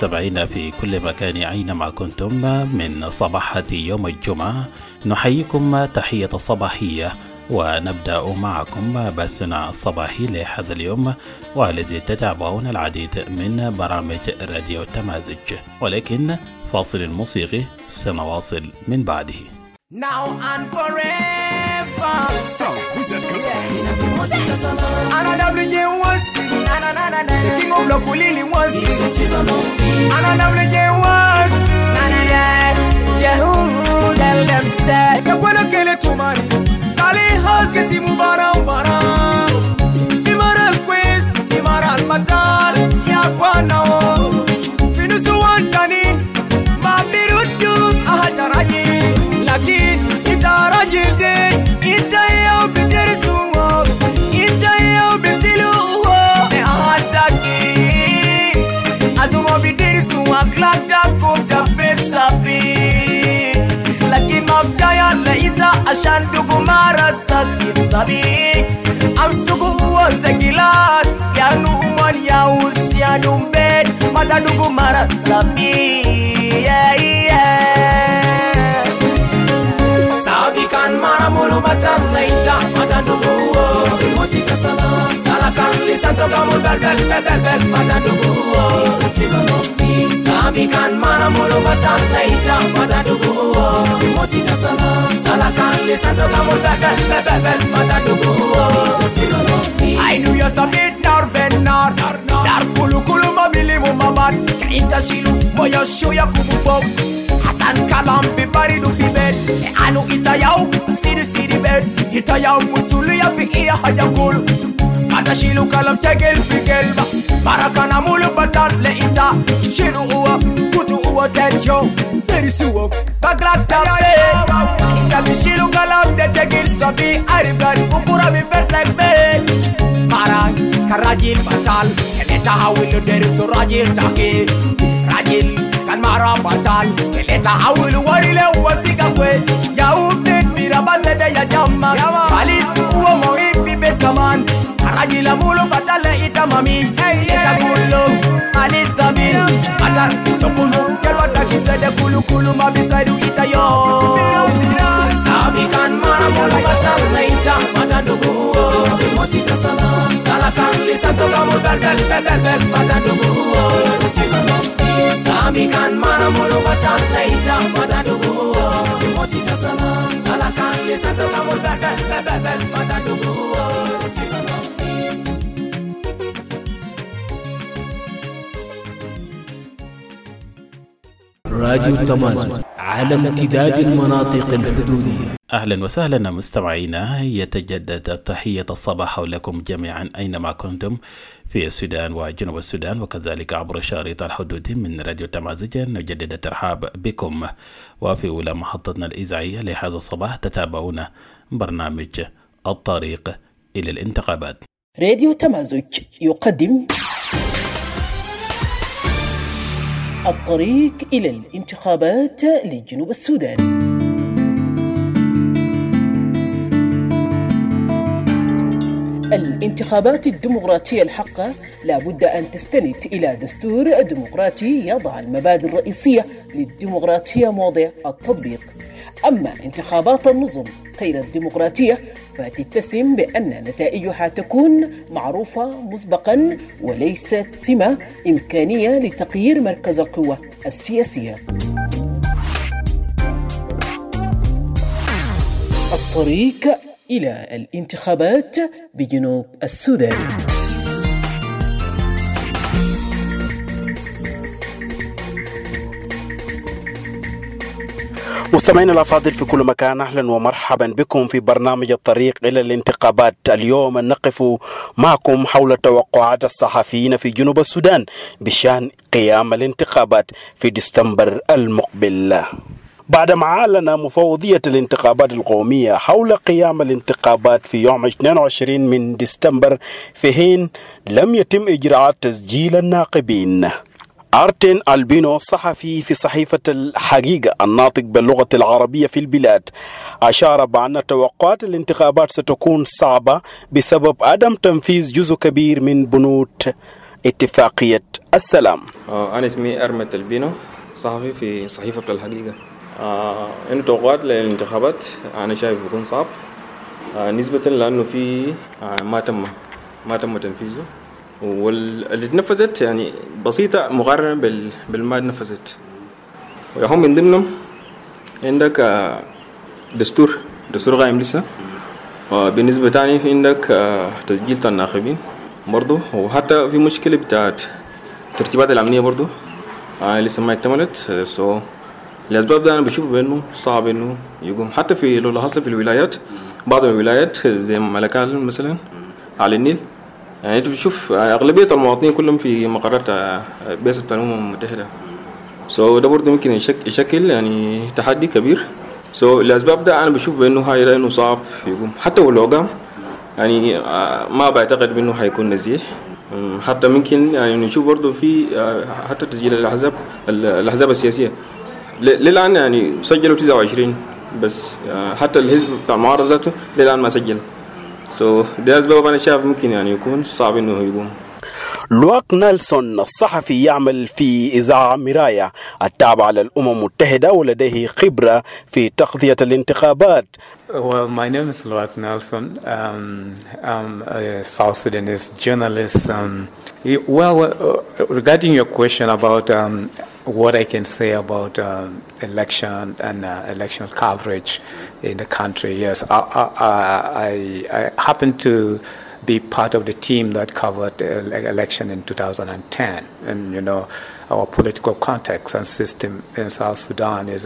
مستمعينا في كل مكان أينما كنتم من صباحة يوم الجمعة، نحييكم تحية صباحية ونبدأ معكم بثنا الصباحي لهذا اليوم، والذي تتابعون العديد من برامج راديو تمازج، ولكن فاصل موسيقي سنواصل من بعده. Now and forever. So, Wizard Girl. Another WJ was the king of Lokulili was Another WJ was Jehu tell them say you wanna kill it to money Kali house ke simu bara Imara quiz Imara matal ya kwana Finusu wantani Mabirutu ahataraji Lakin itarajil de Itayau bidirisuwa Itayau bitiluwa Ne ahataki Azuma bidirisuwa Klata kuta besabi Lakin mabdaya leita Ashandugu mara sakit sabi Amsugu uwa zekilat Yanu uman ya usianu mbed Matadugu mara sabi Sabi kan mara mulu batal leita Matadugu Musika salam Salakan lisan togamul bel Matadugu It's a season of peace Sabi kan mara mulu batal leita Matadugu Musika salam Salakan lisan togamul bel Matadugu It's a season of peace I knew you sabit nar ben nar Dar kulu mabili mumabad Kainta shilu moyo shuya kumufok Hasan kalam bibari du fi bed Anu itayau sidi bed Itayau musulu ya fi iya hajakulu Kata shilu kalam tegel fi gelba Barakana mulu batal le ita Shilu uwa kutu uwa tenjo Derisi uwa baglak tafe Ita shilu kalam de tegel sabi Aribgan ukura mi fertek bed Marang karajil batal Keneta hawilu derisu rajil take Rajil kan mara batal Keleta hawilu warile uwasika kwezi Ya ubet mirabaze de ya jama Palis uwa moifi bet kaman Karajila mulu batale ita mami Eta mulo alisabi Ata sokulu Kelwata kisede kulu mabisaidu ita yo Sabi kan mara mulu batale ita Matadugu Mosita salam Salakan lisan togamul bel Matadugu It's a season of peace Sabi kan mara mulu batale ita Matadugu Mosita salam Salakan lisan togamul bel Matadugu It's a season of peace راديو تمازج على امتداد المناطق الحدودية. أهلا وسهلا مستمعينا، يتجدد تحية الصباح لكم جميعا أينما كنتم في السودان وجنوب السودان وكذلك عبر شريط الحدود من راديو تمازج. نجدد الترحاب بكم، وفي أولى محطتنا الإذاعية لهذا الصباح تتابعون برنامج الطريق إلى الانتخابات. راديو تمازج يقدم الطريق إلى الانتخابات لجنوب السودان. الانتخابات الديمقراطية الحقة لابد أن تستند إلى دستور ديمقراطي يضع المبادئ الرئيسية للديمقراطية موضع التطبيق. أما انتخابات النظم غير الديمقراطية فتتسم بأن نتائجها تكون معروفة مسبقا وليست سمة إمكانية لتغيير مركز القوة السياسية. الطريق إلى الانتخابات بجنوب السودان. مستمعينا الأفاضل في كل مكان، أهلا ومرحبا بكم في برنامج الطريق إلى الانتخابات. اليوم نقف معكم حول توقعات الصحفيين في جنوب السودان بشأن قيام الانتخابات في ديسمبر المقبل. بعدما أعلن مفوضية الانتخابات القومية حول قيام الانتخابات في يوم 22 من ديسمبر، في حين لم يتم إجراءات تسجيل الناخبين. أرتين ألبينو صحفي في صحيفة الحقيقة الناطق باللغة العربية في البلاد أشار بأن توقعات الانتخابات ستكون صعبة بسبب عدم تنفيذ جزء كبير من بنود اتفاقية السلام. أنا اسمي أرمت البينو، صحفي في صحيفة الحقيقة. إنه توقعات للانتخابات أنا شايف بيكون صعب نسبة لأنه في ما تم تنفيذه، واللي تنفذت يعني بسيطة مقارنة بالما تنفذت. ويهم من ضمنهم عندك دستور قائم لسه، وبالنسبة تاني في عندك تسجيل الناخبين برضو، وحتى في مشكلة بتاعت الترتيبات الأمنية برضو لسه ما اكتملت. الأسباب ده أنا بشوف بأنه صعب إنه يقوم. حتى في لو لاحظت في الولايات، بعض الولايات زي ملكال مثلا على النيل، يعني أنت بتشوف أغلبية المواطنين كلهم في مقرات بعثة الأمم المتحدة. ده برضه ممكن يشكل يعني تحدي كبير. الأسباب ده أنا بشوف بأنه هاي لأنه صعب يقوم. حتى ولو قام يعني ما بعتقد بأنه هيكون نزيح. حتى ممكن يعني نشوف برضه في حتى تسجيل الأحزاب السياسية للآن يعني سجلوا 29 بس، حتى الحزب بتاع المعارضة ذاته للآن ما سجل. ده أسباب أنا شايف ممكن يعني يكون صعب إنه يقوم. لواك نيلسون الصحفي يعمل في إذاعة مراية التابعة للأمم المتحدة ولديه خبرة في تغطية الانتخابات. Well, my name is Luwak Nelson. I'm a South Sudanese journalist. Regarding your question about what I can say about election and election coverage in the country, yes, I happen to be part of the team that covered the election in 2010. And, you know, our political context and system in South Sudan is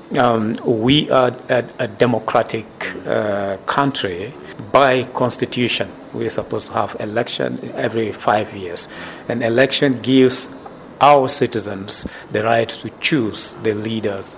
we are a democratic country. By constitution, we're supposed to have election every 5 years. An election gives our citizens the right to choose their leaders.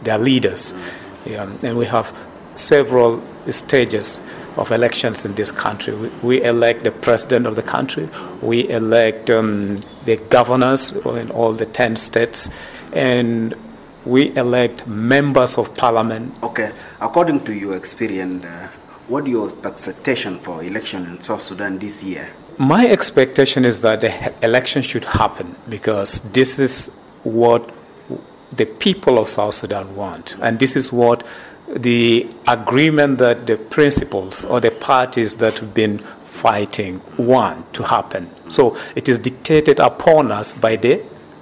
And we have several stages of elections in this country. We elect the president of the country, we elect the governors in all the 10 states, and we elect members of parliament. Okay, according to your experience, what do you expectation for election in South Sudan this year? My expectation is that the election should happen because this is what the people of South Sudan want, and this is what the agreement that the principles or the parties that have been fighting want to happen. So it is dictated upon us by the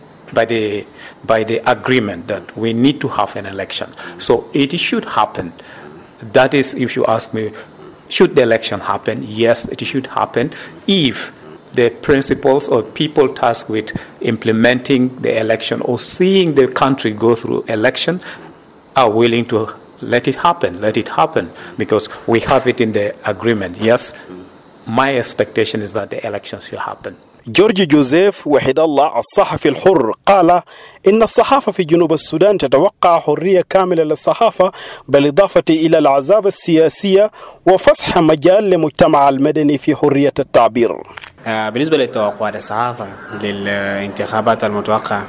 agreement that we need to have an election. So it should happen. That is, if you ask me, should the election happen? Yes, it should happen if the principles or people tasked with implementing the election or seeing the country go through election are willing to let it happen, because we have it in the agreement. Yes, my expectation is that the elections will happen. جورج جوزيف وحيد الله الصحفي الحر قال إن الصحافة في جنوب السودان تتوقع حرية كاملة للصحافة بالإضافة إلى الأحزاب السياسية وفسح مجال للمجتمع المدني في حرية التعبير. بالنسبة للتوقعات الصحافة للانتخابات المتوقعة،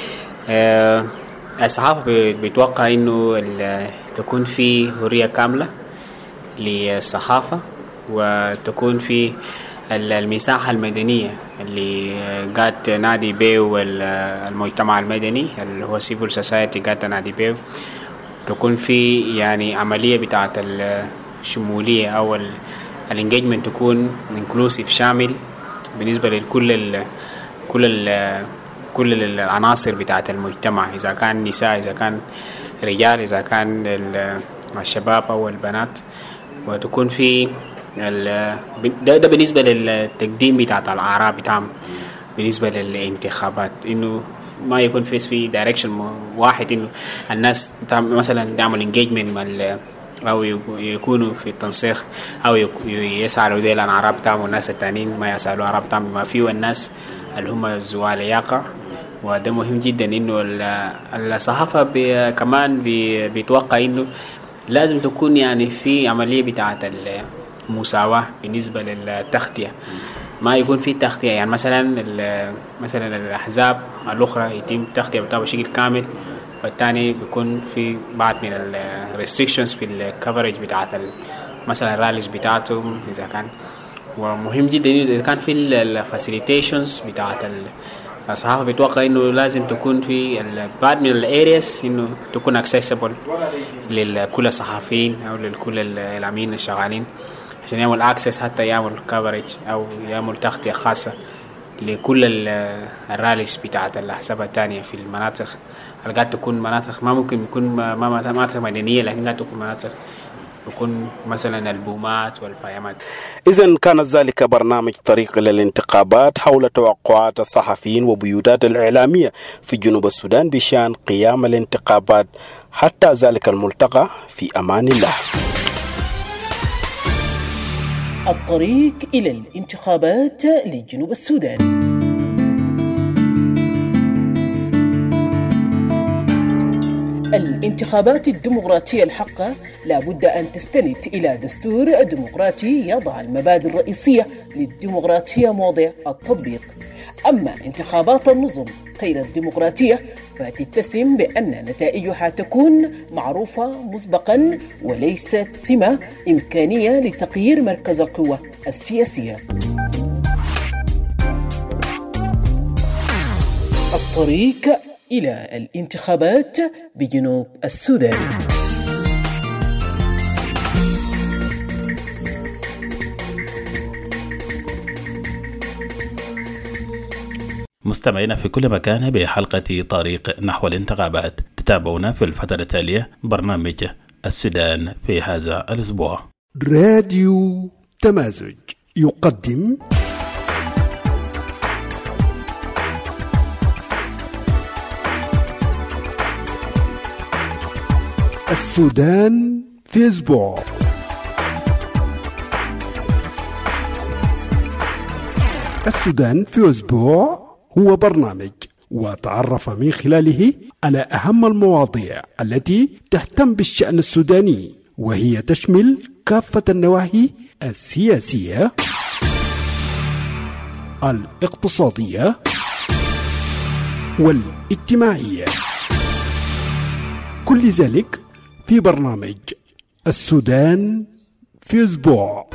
الصحافة بيتوقع إنه تكون في حرية كاملة للصحافة، وتكون في المساحة المدنية اللي قاعد تنادي به المجتمع المدني اللي هو civil society قاعد تنادي به، تكون في يعني عملية بتاعة الشمولية أو الانجيجمنت تكون inclusive شامل بالنسبة لكل كل العناصر بتاعة المجتمع، إذا كان نساء، إذا كان رجال، إذا كان الشباب أو البنات، وتكون في ده بالنسبة للتقديم بتاع الآراء بتاعهم بالنسبة للانتخابات، إنه ما يكون في دايركشن واحد، إنه الناس مثلا تعمل انجيجمنت أو يكونوا في التنسيق أو يسألوا ذيل عن آراء بتاعهم والناس التانيين ما يسألوا آراء بتاعهم، ما فيه الناس اللي هم زوال يقع. وده مهم جدا إنه الصحافة كمان بيتوقع إنه لازم تكون يعني في عملية بتاعة المساواة بالنسبة للتغطية، ما يكون في تغطية يعني مثلا الأحزاب الأخرى يتم التغطية بتاعها بشكل كامل، والثاني بيكون في بعض من الريستريكشنز في الكفرج بتاعة مثلا الراليز بتاعتهم إذا كان، ومهم جدا إذا كان في الفاسيليتيشنز بتاعت الصحافة بيتوقع إنه لازم تكون في بعض من الأرياس إنه تكون accessible لكل الصحفيين أو لكل الإعلاميين الشغالين عشان يعمل access حتى يعمل coverage أو يعمل تغطية خاصة لكل الراليز بتاعت الأحزاب التانية في المناطق اللي قاعد تكون مناطق ما ممكن يكون مناطق مدنية، لكن قاعد تكون مناطق يكون مثلا البومات والبيامات. إذن كان ذلك برنامج طريق إلى الانتخابات حول توقعات الصحفيين وبيوتات الإعلامية في جنوب السودان بشأن قيام الانتخابات. حتى ذلك الملتقى في أمان الله. الطريق إلى الانتخابات لجنوب السودان. الانتخابات الديمقراطية الحقة لا بد أن تستند إلى دستور ديمقراطي يضع المبادئ الرئيسية للديمقراطية موضع التطبيق. أما انتخابات النظم غير الديمقراطية فتتسم بأن نتائجها تكون معروفة مسبقا وليست سمة إمكانية لتغيير مركز القوة السياسية. الطريق إلى الانتخابات بجنوب السودان. مستمعينا في كل مكان بحلقة طريق نحو الانتخابات. تتابعونا في الفترة التالية برنامج السودان في هذا الأسبوع. راديو تمازج يقدم السودان في أسبوع. السودان في أسبوع هو برنامج وتعرف من خلاله على أهم المواضيع التي تهتم بالشأن السوداني، وهي تشمل كافة النواحي السياسية، الاقتصادية والاجتماعية، كل ذلك في برنامج السودان في أسبوع.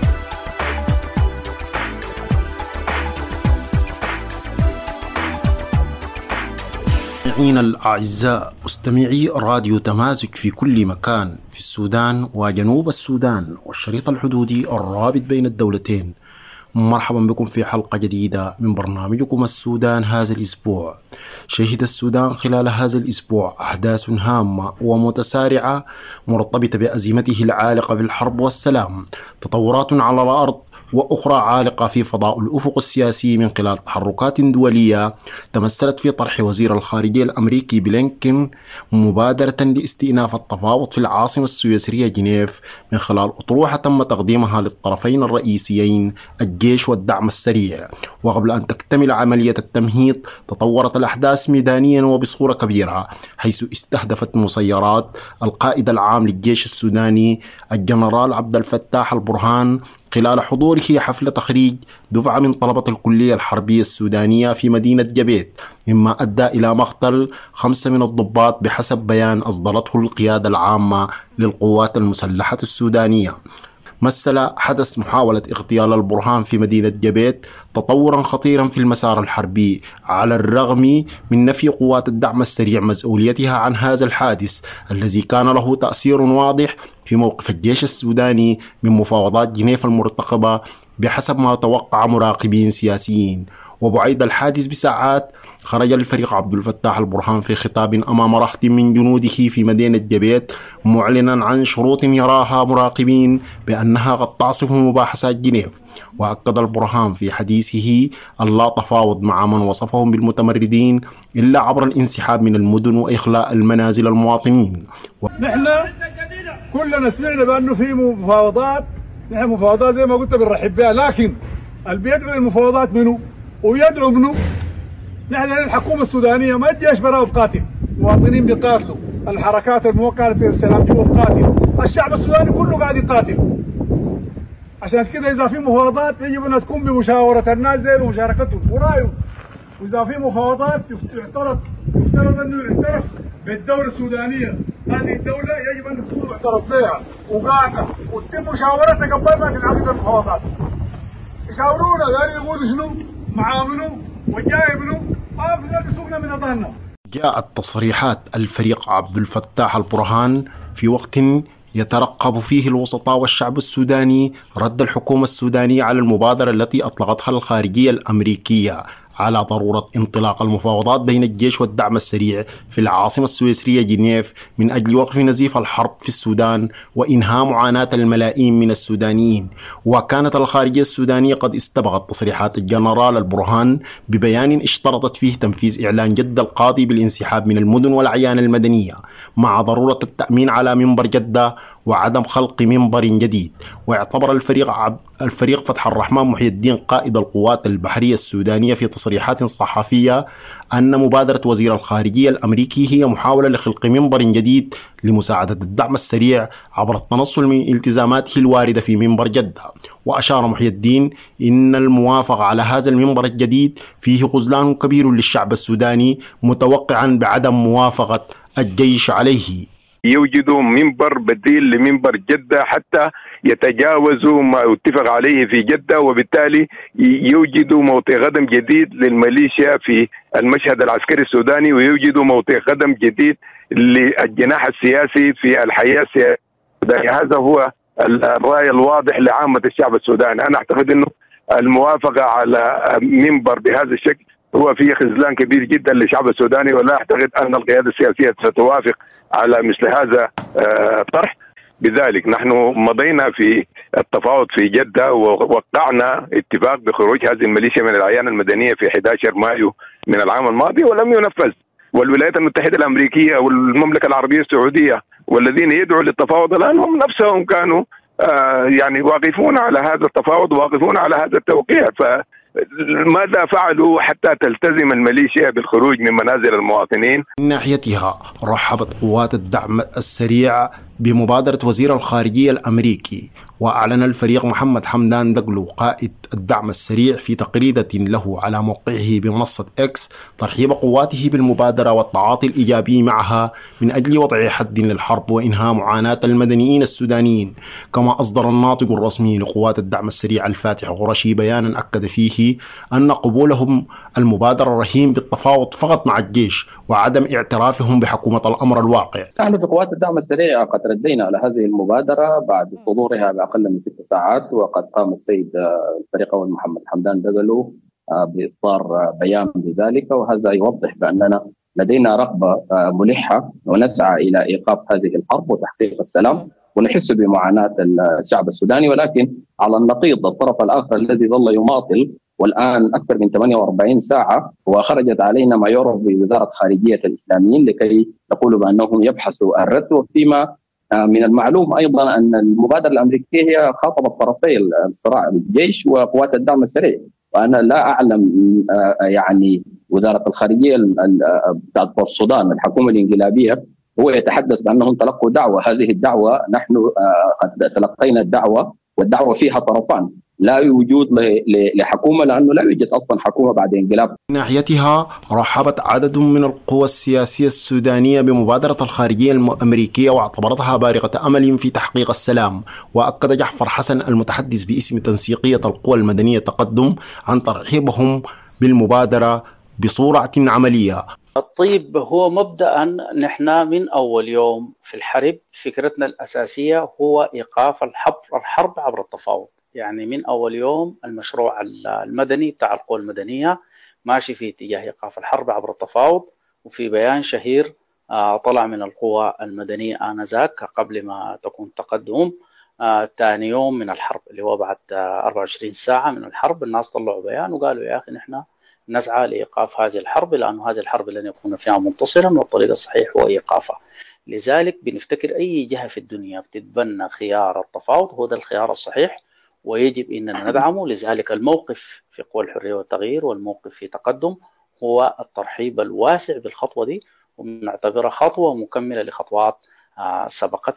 مستمعينا الأعزاء، مستمعي راديو تمازج في كل مكان في السودان وجنوب السودان والشريط الحدودي الرابط بين الدولتين، مرحبا بكم في حلقة جديدة من برنامجكم السودان هذا الأسبوع. شهد السودان خلال هذا الأسبوع أحداث هامة ومتسارعة مرتبطة بأزمته العالقة في الحرب والسلام، تطورات على الأرض وأخرى عالقة في فضاء الأفق السياسي من خلال تحركات دولية تمثلت في طرح وزير الخارجية الأمريكي بلينكن مبادرة لاستئناف التفاوض في العاصمة السويسرية جنيف من خلال أطروحة تم تقديمها للطرفين الرئيسيين الجيش والدعم السريع. وقبل أن تكتمل عملية التمهيد تطورت الأحداث ميدانيا وبصورة كبيرة، حيث استهدفت مسيرات القائد العام للجيش السوداني الجنرال عبد الفتاح البرهان خلال حضوره حفل تخريج دفعة من طلبة الكلية الحربية السودانية في مدينة جبيت، مما أدى إلى مقتل 5 من الضباط بحسب بيان أصدرته القيادة العامة للقوات المسلحة السودانية. مثل حدث محاولة اغتيال البرهان في مدينة جبيت تطورا خطيرا في المسار الحربي، على الرغم من نفي قوات الدعم السريع مسؤوليتها عن هذا الحادث الذي كان له تأثير واضح في موقف الجيش السوداني من مفاوضات جنيف المرتقبة بحسب ما توقع مراقبين سياسيين. وبعيد الحادث بساعات خرج الفريق عبد الفتاح البرهان في خطاب أمام رهط من جنوده في مدينة جبيت معلنا عن شروط يراها مراقبين بأنها قد تعصف مباحثات جنيف. وأكد البرهان في حديثه ألا تفاوض مع من وصفهم بالمتمردين إلا عبر الانسحاب من المدن وإخلاء المنازل المواطنين. نحن كلنا سمعنا بأنه في مفاوضات، نحن مفاوضات زي ما قلت بنرحب بها، لكن اللي بيدعو المفاوضات منه ويدعو منه نحن الحكومة السودانية، ما الجيش براه بقاتل، مواطنين بيقاتلوا، الحركات الموقعة للسلام جوا بقاتل، الشعب السوداني كله قاعد يقاتل. عشان كده إذا في مفاوضات يجب أن تكون بمشاورة الناس زي ومشاركتهم ورأيهم. وإذا في مفاوضات يفترض أنه يعترف بالدولة السودانية، هذه الدولة يجب أن تكون معترف بها وقاعدة وتتم مشاورتها قبل ما تنعقد المفاوضات. يشاورونا قالوا يقولوا شنو معاملوا وجاي منو ما في زول يسوقنا من اضاننا. جاءت تصريحات الفريق عبد الفتاح البرهان في وقت يترقب فيه الوسطاء والشعب السوداني رد الحكومة السودانية على المبادرة التي أطلقتها الخارجية الأمريكية على ضرورة انطلاق المفاوضات بين الجيش والدعم السريع في العاصمة السويسرية جنيف من أجل وقف نزيف الحرب في السودان وإنهاء معاناة الملايين من السودانيين. وكانت الخارجية السودانية قد استبغت تصريحات الجنرال البرهان ببيان اشترطت فيه تنفيذ إعلان جدة القاضي بالانسحاب من المدن والأعيان المدنية مع ضرورة التأمين على منبر جدة وعدم خلق منبر جديد. واعتبر الفريق فتح الرحمن محي الدين قائد القوات البحرية السودانية في تصريحات صحفية أن مبادرة وزير الخارجية الأمريكي هي محاولة لخلق منبر جديد لمساعدة الدعم السريع عبر التنصل من التزاماته الواردة في منبر جدة. وأشار محي الدين إن الموافقة على هذا المنبر الجديد فيه خذلان كبير للشعب السوداني متوقعا بعدم موافقة الجيش عليه. يوجدوا منبر بديل لمنبر جدة حتى يتجاوزوا ما اتفق عليه في جدة، وبالتالي يوجدوا موطئ قدم جديد للميليشيا في المشهد العسكري السوداني، ويوجدوا موطئ قدم جديد للجناح السياسي في الحياة السياسية. هذا هو الرأي الواضح لعامة الشعب السوداني. أنا أعتقد أنه الموافقة على منبر بهذا الشكل هو فيه خذلان كبير جدا للشعب السوداني، ولا أعتقد أن القيادة السياسية ستوافق على مثل هذا الطرح. بذلك نحن مضينا في التفاوض في جدة ووقعنا اتفاق بخروج هذه الميليشيا من الأعيان المدنية في 11 مايو من العام الماضي ولم ينفذ. والولايات المتحدة الأمريكية والمملكة العربية السعودية والذين يدعوا للتفاوض الآن هم نفسهم كانوا يعني واقفون على هذا التفاوض وواقفون على هذا التوقيع. ماذا فعلوا حتى تلتزم الميليشيا بالخروج من منازل المواطنين؟ من ناحيتها رحبت قوات الدعم السريع بمبادرة وزير الخارجية الأمريكي. وأعلن الفريق محمد حمدان دقلو قائد الدعم السريع في تغريدة له على موقعه بمنصة إكس ترحيب قواته بالمبادرة والتعاطي الإيجابي معها من أجل وضع حد للحرب وإنهاء معاناة المدنيين السودانيين. كما أصدر الناطق الرسمي لقوات الدعم السريع الفاتح قرشي بيانا أكد فيه أن قبولهم المبادرة رهين بالتفاوض فقط مع الجيش وعدم اعترافهم بحكومة الأمر الواقع. نحن في قوات الدعم السريع قد ردينا على هذه المبادرة بعد صدورها بأقل من 6 ساعات، وقد قام السيد الفريق أول محمد حمدان دقلو بإصدار بيان بذلك، وهذا يوضح بأننا لدينا رغبة ملحة ونسعى إلى إيقاف هذه الحرب وتحقيق السلام، ونحس بمعاناة الشعب السوداني. ولكن على النقيض الطرف الآخر الذي ظل يماطل والآن أكثر من 48 ساعة وخرجت علينا ما يعرف بوزارة خارجية الإسلاميين لكي يقولوا بأنهم يبحثوا الرد. وفيما من المعلوم أيضا أن المبادرة الأمريكية هي خاطبت طرفي الصراع الجيش وقوات الدعم السريع، وأنا لا أعلم يعني وزارة الخارجية بتاعت السودان الحكومة الإنقلابية هو يتحدث بأنهم تلقوا دعوة. هذه الدعوة نحن قد تلقينا الدعوة، والدعوة فيها طرفان، لا وجود لحكومة لأنه لا يوجد أصلا حكومة بعد انقلاب. من ناحيتها رحبت عدد من القوى السياسية السودانية بمبادرة الخارجية الأمريكية واعتبرتها بارقة أمل في تحقيق السلام. وأكد جعفر حسن المتحدث باسم تنسيقية القوى المدنية تقدم عن ترحيبهم بالمبادرة بصورة عملية. الطيب هو مبدأ نحن من أول يوم في الحرب فكرتنا الأساسية هو إيقاف الحرب عبر التفاوض. يعني من أول يوم المشروع المدني بتاع القوى المدنية ماشي في اتجاه إيقاف الحرب عبر التفاوض. وفي بيان شهير طلع من القوى المدنية آنذاك قبل ما تكون تقدم ثاني يوم من الحرب اللي هو بعد 24 ساعة من الحرب، الناس طلعوا بيان وقالوا يا أخي نحن نسعى لإيقاف هذه الحرب لأن هذه الحرب لن يكون فيها منتصرا والطريق الصحيح هو إيقافها. لذلك بنفتكر أي جهة في الدنيا بتتبنى خيار التفاوض هو ده الخيار الصحيح ويجب أننا ندعمه. لذلك الموقف في قوى الحرية والتغيير والموقف في تقدم هو الترحيب الواسع بالخطوة دي، ونعتبرها خطوة مكملة لخطوات سبقتها.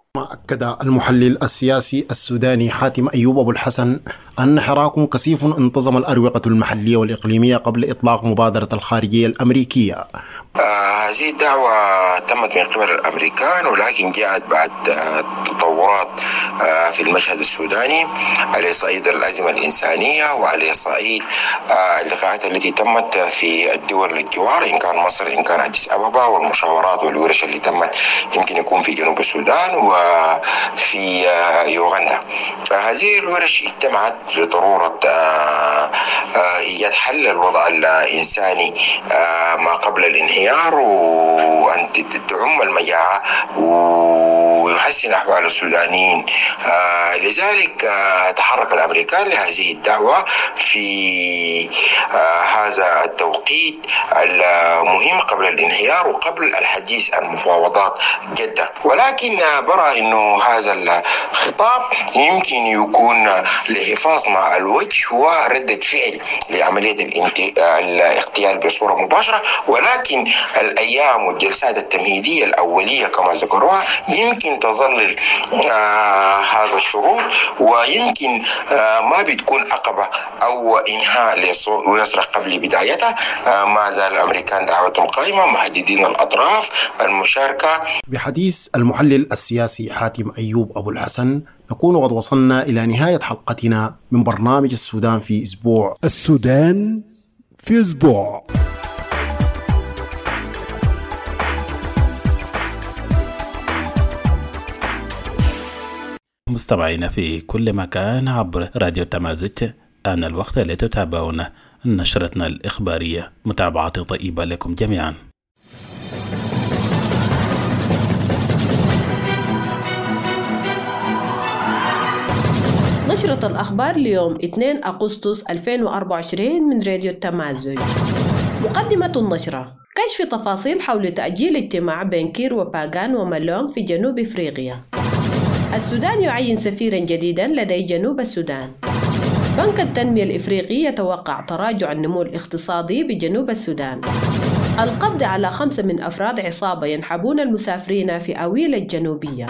أكد المحلل السياسي السوداني حاتم أيوب أبو الحسن أن حراك كثيف انتظم الأروقة المحلية والإقليمية قبل إطلاق مبادرة الخارجية الأمريكية. هذه الدعوة تمت من قبل الأمريكان، ولكن جاءت بعد تطورات في المشهد السوداني على صعيد الأزمة الإنسانية وعلى صعيد اللقاءات التي تمت في الدول الجوار، إن كان مصر إن كان أديس أبابا، والمشاورات والورش اللي تمت يمكن يكون في جنوب السودان وفي يوغندا. هذه الورش اجتمعت في ضرورة إيجاد حل للوضع الإنساني ما قبل الانهيار، وأن تعم المجاعة ويحسن أحوال السودانيين. لذلك تحرك الأمريكان لهذه الدعوة في هذا التوقيت المهم قبل الانهيار وقبل الحديث عن مفاوضات جدة. ولكن برى أنه هذا الخطاب يمكن يكون لحفاظ مع الوجه وردة فعل لعملية الاغتيال بصورة مباشرة، ولكن الأيام والجلسات التمهيدية الأولية كما ذكروها يمكن تظل هذا الشروط، ويمكن ما بتكون عقبة أو إنهاء ويسرق قبل بدايتها. ما زال الأمريكان دعوتهم قائمة محددين الأطراف المشاركة. بحديث المحلل السياسي حاتم أيوب أبو الحسن نكون قد وصلنا إلى نهاية حلقتنا من برنامج السودان في أسبوع. السودان في أسبوع. مستمعينا في كل مكان عبر راديو تمازج، آن الوقت لتتابعون نشرتنا الإخبارية. متابعة طيبة لكم جميعا. نشرة الأخبار اليوم 2 أغسطس 2024 من راديو التمازج. مقدمة النشرة: كشف تفاصيل حول تأجيل اجتماع بين كير وباغان ومالونغ في جنوب إفريقيا. السودان يعين سفيرا جديدا لدى جنوب السودان. بنك التنمية الإفريقي يتوقع تراجع النمو الاقتصادي بجنوب السودان. القبض على 5 من أفراد عصابة ينحبون المسافرين في أويل الجنوبية.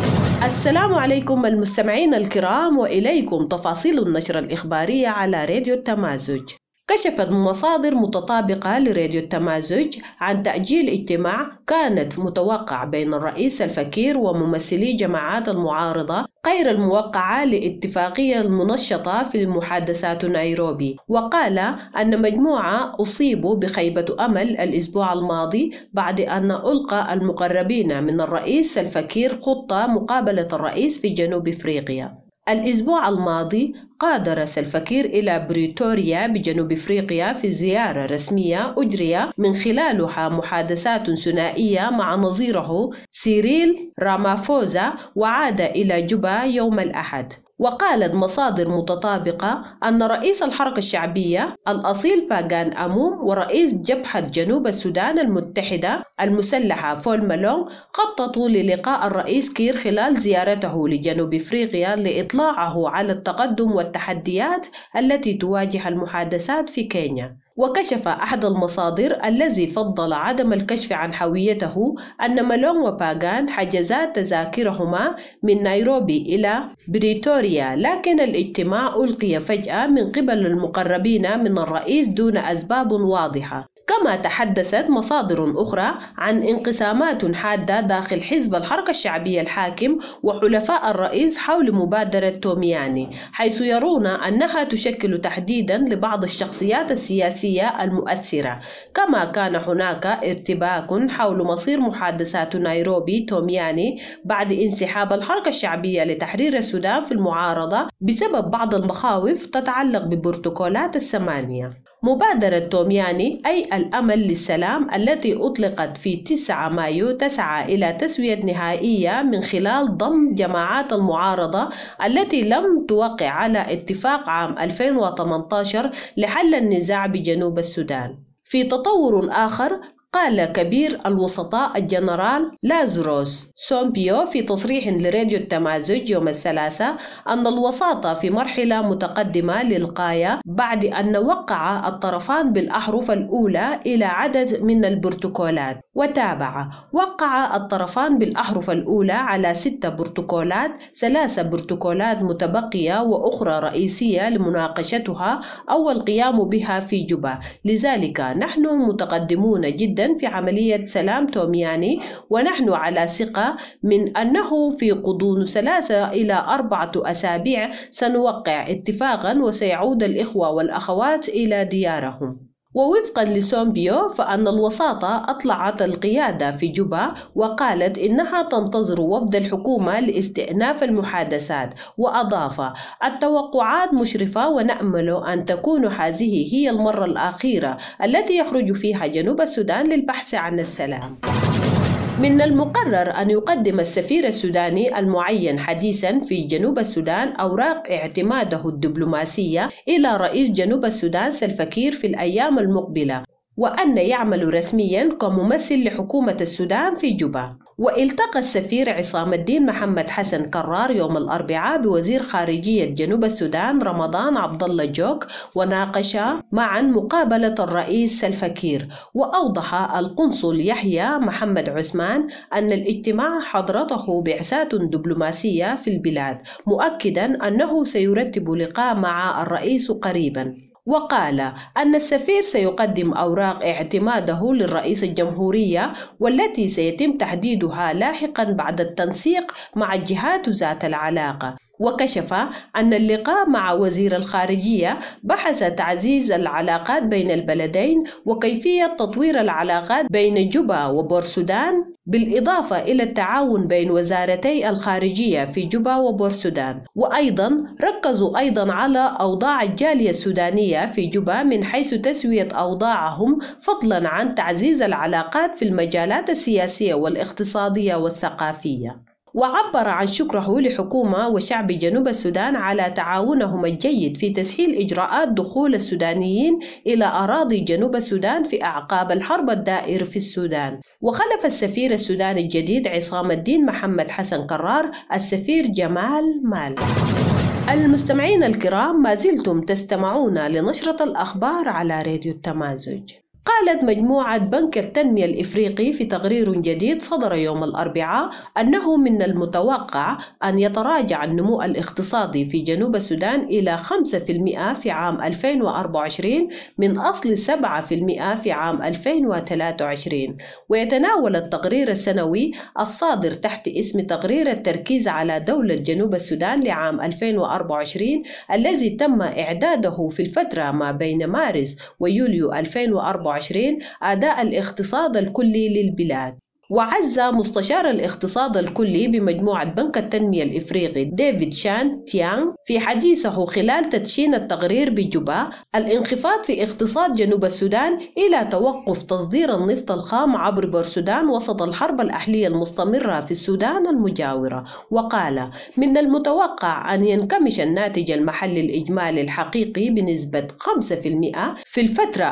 السلام عليكم المستمعين الكرام، وإليكم تفاصيل النشرة الإخبارية على راديو التمازج. كشفت مصادر متطابقة لراديو التمازج عن تأجيل اجتماع كانت متوقع بين الرئيس الفكير وممثلي جماعات المعارضة غير الموقعة لاتفاقية المنشطة في محادثات نيروبي. وقال أن مجموعة أصيبوا بخيبة أمل الأسبوع الماضي بعد أن ألقى المقربين من الرئيس الفكير خطة مقابلة الرئيس في جنوب إفريقيا. الأسبوع الماضي غادر سلفاكير إلى بريتوريا بجنوب إفريقيا في زيارة رسمية أجري من خلالها محادثات ثنائية مع نظيره سيريل رامافوزا، وعاد إلى جوبا يوم الأحد. وقالت مصادر متطابقة أن رئيس الحركة الشعبية الأصيل باغان أموم ورئيس جبهة جنوب السودان المتحدة المسلحة فول مالونغ خططوا للقاء الرئيس كير خلال زيارته لجنوب إفريقيا لإطلاعه على التقدم والتحديات التي تواجه المحادثات في كينيا. وكشف أحد المصادر الذي فضل عدم الكشف عن هويته أن مالونغ وباغان حجزا تذاكرهما من نيروبي إلى بريتوريا، لكن الاجتماع ألقي فجأة من قبل المقربين من الرئيس دون أسباب واضحة. كما تحدثت مصادر أخرى عن انقسامات حادة داخل حزب الحركة الشعبية الحاكم وحلفاء الرئيس حول مبادرة تومياني، حيث يرون أنها تشكل تحديدا لبعض الشخصيات السياسية المؤثرة. كما كان هناك ارتباك حول مصير محادثات نيروبي تومياني بعد انسحاب الحركة الشعبية لتحرير السودان في المعارضة بسبب بعض المخاوف تتعلق ببروتوكولات الثمانية. مبادرة تومياني أي الأمل للسلام التي أطلقت في 9 مايو تسعى إلى تسوية نهائية من خلال ضم جماعات المعارضة التي لم توقع على اتفاق عام 2018 لحل النزاع بجنوب السودان. في تطور آخر، قال كبير الوسطاء الجنرال لازروس سومبيو في تصريح لراديو التمازج يوم الثلاثاء أن الوساطة في مرحلة متقدمة للغاية بعد أن وقع الطرفان بالأحرف الأولى إلى عدد من البروتوكولات. وتابع: وقع الطرفان بالأحرف الأولى على 6 بروتوكولات، 3 بروتوكولات متبقية وأخرى رئيسية لمناقشتها أو القيام بها في جوبا. لذلك نحن متقدمون جدا في عملية سلام تومياني، ونحن على ثقة من أنه في غضون 3 إلى 4 أسابيع سنوقع اتفاقا وسيعود الإخوة والأخوات إلى ديارهم. ووفقا لسومبيو فأن الوساطة أطلعت القيادة في جوبا وقالت إنها تنتظر وفد الحكومة لاستئناف المحادثات. وأضاف: التوقعات مشرفة ونأمل أن تكون هذه هي المرة الأخيرة التي يخرج فيها جنوب السودان للبحث عن السلام. من المقرر أن يقدم السفير السوداني المعين حديثا في جنوب السودان أوراق اعتماده الدبلوماسية إلى رئيس جنوب السودان سلفا كير في الأيام المقبلة، وأن يعمل رسميا كممثل لحكومة السودان في جوبا. والتقى السفير عصام الدين محمد حسن كرار يوم الأربعاء بوزير خارجية جنوب السودان رمضان عبد الله جوك، وناقشا معا مقابلة الرئيس سلفا كير. وأوضح القنصل يحيى محمد عثمان أن الاجتماع حضرته بعثات دبلوماسية في البلاد، مؤكدا أنه سيرتب لقاء مع الرئيس قريبا. وقال أن السفير سيقدم أوراق اعتماده للرئيس الجمهورية، والتي سيتم تحديدها لاحقا بعد التنسيق مع الجهات ذات العلاقة. وكشف أن اللقاء مع وزير الخارجية بحث تعزيز العلاقات بين البلدين وكيفية تطوير العلاقات بين جوبا وبورسودان، بالإضافة إلى التعاون بين وزارتي الخارجية في جوبا وبورسودان. وأيضا ركزوا أيضا على أوضاع الجالية السودانية في جوبا من حيث تسوية أوضاعهم، فضلا عن تعزيز العلاقات في المجالات السياسية والاقتصادية والثقافية. وعبر عن شكره لحكومة وشعب جنوب السودان على تعاونهم الجيد في تسهيل إجراءات دخول السودانيين إلى أراضي جنوب السودان في أعقاب الحرب الدائرة في السودان. وخلف السفير السوداني الجديد عصام الدين محمد حسن كرار السفير جمال مال. المستمعين الكرام، ما زلتم تستمعون لنشرة الأخبار على راديو التمازج. قالت مجموعة بنك التنمية الإفريقي في تقرير جديد صدر يوم الأربعاء أنه من المتوقع أن يتراجع النمو الاقتصادي في جنوب السودان إلى 5% في عام 2024 من أصل 7% في عام 2023. ويتناول التقرير السنوي الصادر تحت اسم تقرير التركيز على دولة جنوب السودان لعام 2024 الذي تم إعداده في الفترة ما بين مارس ويوليو 2024 أداء الاقتصاد الكلي للبلاد. وعز مستشار الاقتصاد الكلي بمجموعة بنك التنمية الإفريقي ديفيد شان تيانغ في حديثه خلال تدشين التقرير بجوبا الانخفاض في اقتصاد جنوب السودان إلى توقف تصدير النفط الخام عبر بورسودان وسط الحرب الأهلية المستمرة في السودان المجاورة. وقال: من المتوقع أن ينكمش الناتج المحلي الإجمالي الحقيقي بنسبة 5% في الفترة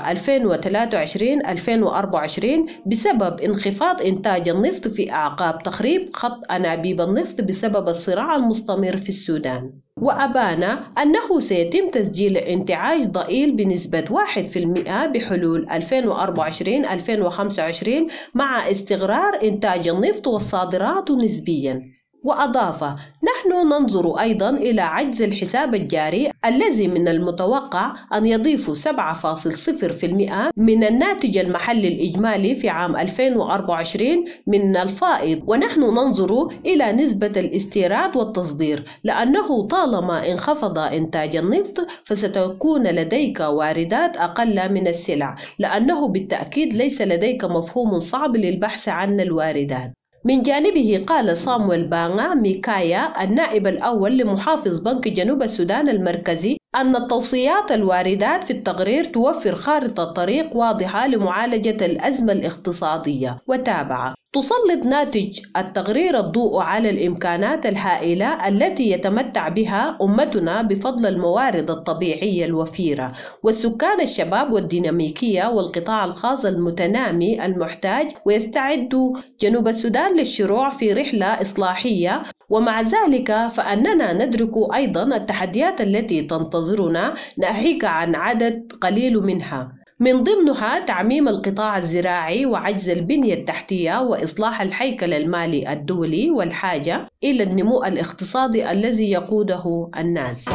2023-2024 بسبب انخفاض إنتاج النفط في أعقاب تخريب خط أنابيب النفط بسبب الصراع المستمر في السودان. وأبان أنه سيتم تسجيل انتعاش ضئيل بنسبة 1% بحلول 2024-2025 مع استقرار إنتاج النفط والصادرات نسبياً. وأضاف: نحن ننظر أيضا إلى عجز الحساب الجاري الذي من المتوقع أن يضيف 7.0% من الناتج المحلي الإجمالي في عام 2024 من الفائض. ونحن ننظر إلى نسبة الاستيراد والتصدير، لأنه طالما انخفض إنتاج النفط فستكون لديك واردات أقل من السلع، لأنه بالتأكيد ليس لديك مفهوم صعب للبحث عن الواردات. من جانبه قال صامويل بانغا ميكايا النائب الأول لمحافظ بنك جنوب السودان المركزي أن التوصيات الواردات في التقرير توفر خارطة طريق واضحة لمعالجة الأزمة الاقتصادية. وتابع: تسلط ناتج التقرير الضوء على الإمكانات الهائلة التي يتمتع بها أمتنا بفضل الموارد الطبيعية الوفيرة والسكان الشباب والديناميكية والقطاع الخاص المتنامي المحتاج، ويستعد جنوب السودان للشروع في رحلة إصلاحية. ومع ذلك فأننا ندرك أيضا التحديات التي تنتظرنا، ناهيك عن عدد قليل منها، من ضمنها تعميم القطاع الزراعي وعجز البنية التحتية وإصلاح الهيكل المالي الدولي والحاجة إلى النمو الاقتصادي الذي يقوده الناس.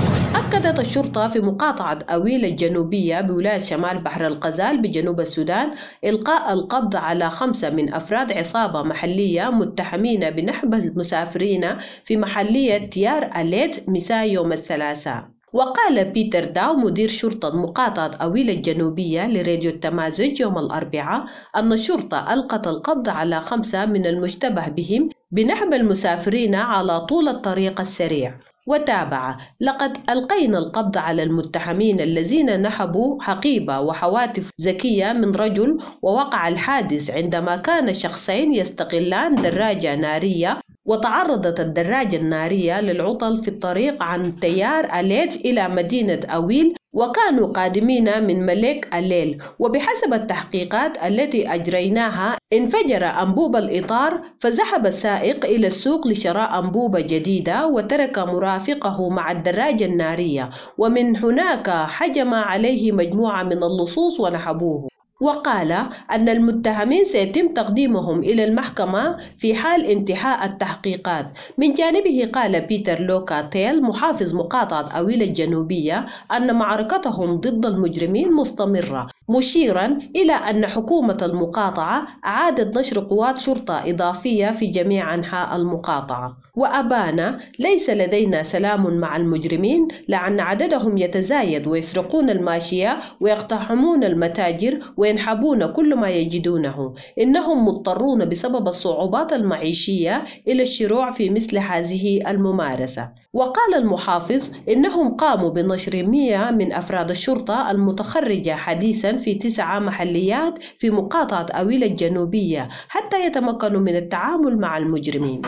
أكدت الشرطة في مقاطعة أويل الجنوبية بولاية شمال بحر الغزال بجنوب السودان إلقاء القبض على 5 من أفراد عصابة محلية متهمين بنهب المسافرين في محلية تيار أليت مساء يوم الثلاثاء. وقال بيتر داو مدير شرطة مقاطعة أويل الجنوبية لراديو التمازج يوم الأربعاء أن الشرطة ألقت القبض على 5 من المشتبه بهم بنهب المسافرين على طول الطريق السريع. وتابع: لقد ألقينا القبض على المتهمين الذين نهبوا حقيبة وهواتف ذكية من رجل، ووقع الحادث عندما كان شخصين يستقلان دراجة نارية، وتعرضت الدراجة النارية للعطل في الطريق عن تيار أليت إلى مدينة أويل، وكانوا قادمين من ملك الليل. وبحسب التحقيقات التي أجريناها انفجر أنبوب الإطار، فذهب السائق إلى السوق لشراء أنبوبة جديدة وترك مرافقه مع الدراجة النارية، ومن هناك هجم عليه مجموعة من اللصوص ونهبوه. وقال أن المتهمين سيتم تقديمهم إلى المحكمة في حال انتهاء التحقيقات. من جانبه قال بيتر لوكاتيل محافظ مقاطعة أويل الجنوبية أن معركتهم ضد المجرمين مستمرة، مشيرا إلى أن حكومة المقاطعة أعادت نشر قوات شرطة إضافية في جميع أنحاء المقاطعة. وأبان: ليس لدينا سلام مع المجرمين، لأن عددهم يتزايد ويسرقون الماشية ويقتحمون المتاجر وينحبون كل ما يجدونه. إنهم مضطرون بسبب الصعوبات المعيشية إلى الشروع في مثل هذه الممارسة. وقال المحافظ إنهم قاموا بنشر 100 من أفراد الشرطة المتخرجة حديثا في 9 محليات في مقاطعة أويل الجنوبية حتى يتمكنوا من التعامل مع المجرمين.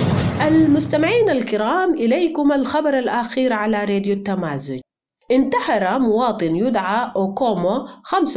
المستمعين الكرام، إليكم الخبر الأخير على راديو التمازج. انتحر مواطن يدعى أوكومو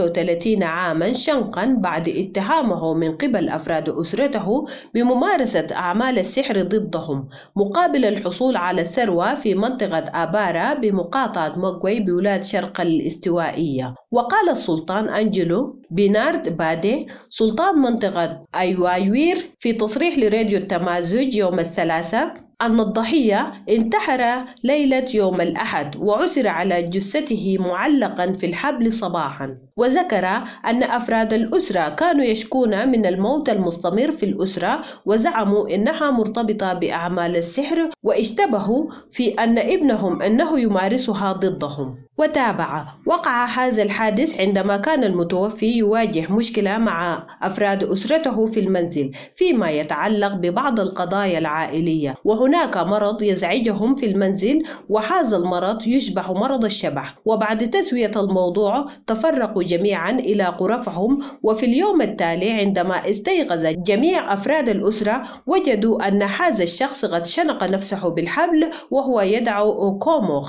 35 عاما شنقا بعد اتهامه من قبل أفراد أسرته بممارسة أعمال السحر ضدهم مقابل الحصول على الثروة في منطقة آبارا بمقاطعة موغوي بولاية شرق الاستوائية. وقال السلطان أنجلو بينارد بادي سلطان منطقة أيوايوير في تصريح لراديو التمازج يوم الثلاثاء أن الضحية انتحر ليلة يوم الأحد وعثر على جثته معلقا في الحبل صباحا. وذكر أن أفراد الأسرة كانوا يشكون من الموت المستمر في الأسرة، وزعموا أنها مرتبطة بأعمال السحر، واشتبهوا في أن ابنهم أنه يمارسها ضدهم. وتابع: وقع هذا الحادث عندما كان المتوفي يواجه مشكلة مع أفراد أسرته في المنزل فيما يتعلق ببعض القضايا العائلية، وهناك مرض يزعجهم في المنزل، وهذا المرض يشبه مرض الشبح. وبعد تسوية الموضوع تفرقوا جميعا إلى غرفهم، وفي اليوم التالي عندما استيقظ جميع أفراد الأسرة وجدوا أن هذا الشخص قد شنق نفسه بالحبل وهو يدعو أوكومو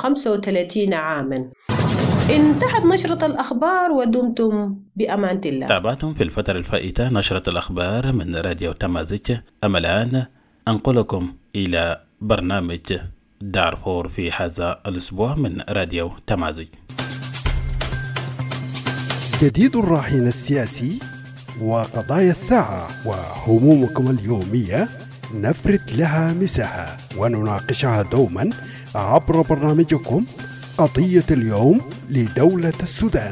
35 عاما. انتهت نشرة الأخبار ودمتم بأمان الله. تابعتم في الفترة الفائتة نشرة الأخبار من راديو تمازج. أما الآن أنقلكم إلى برنامج دارفور في هذا الأسبوع من راديو تمازج. جديد الراهن السياسي وقضايا الساعة وهمومكم اليومية نفرد لها مساحة ونناقشها دوما عبر برنامجكم قضية اليوم لدولة السودان.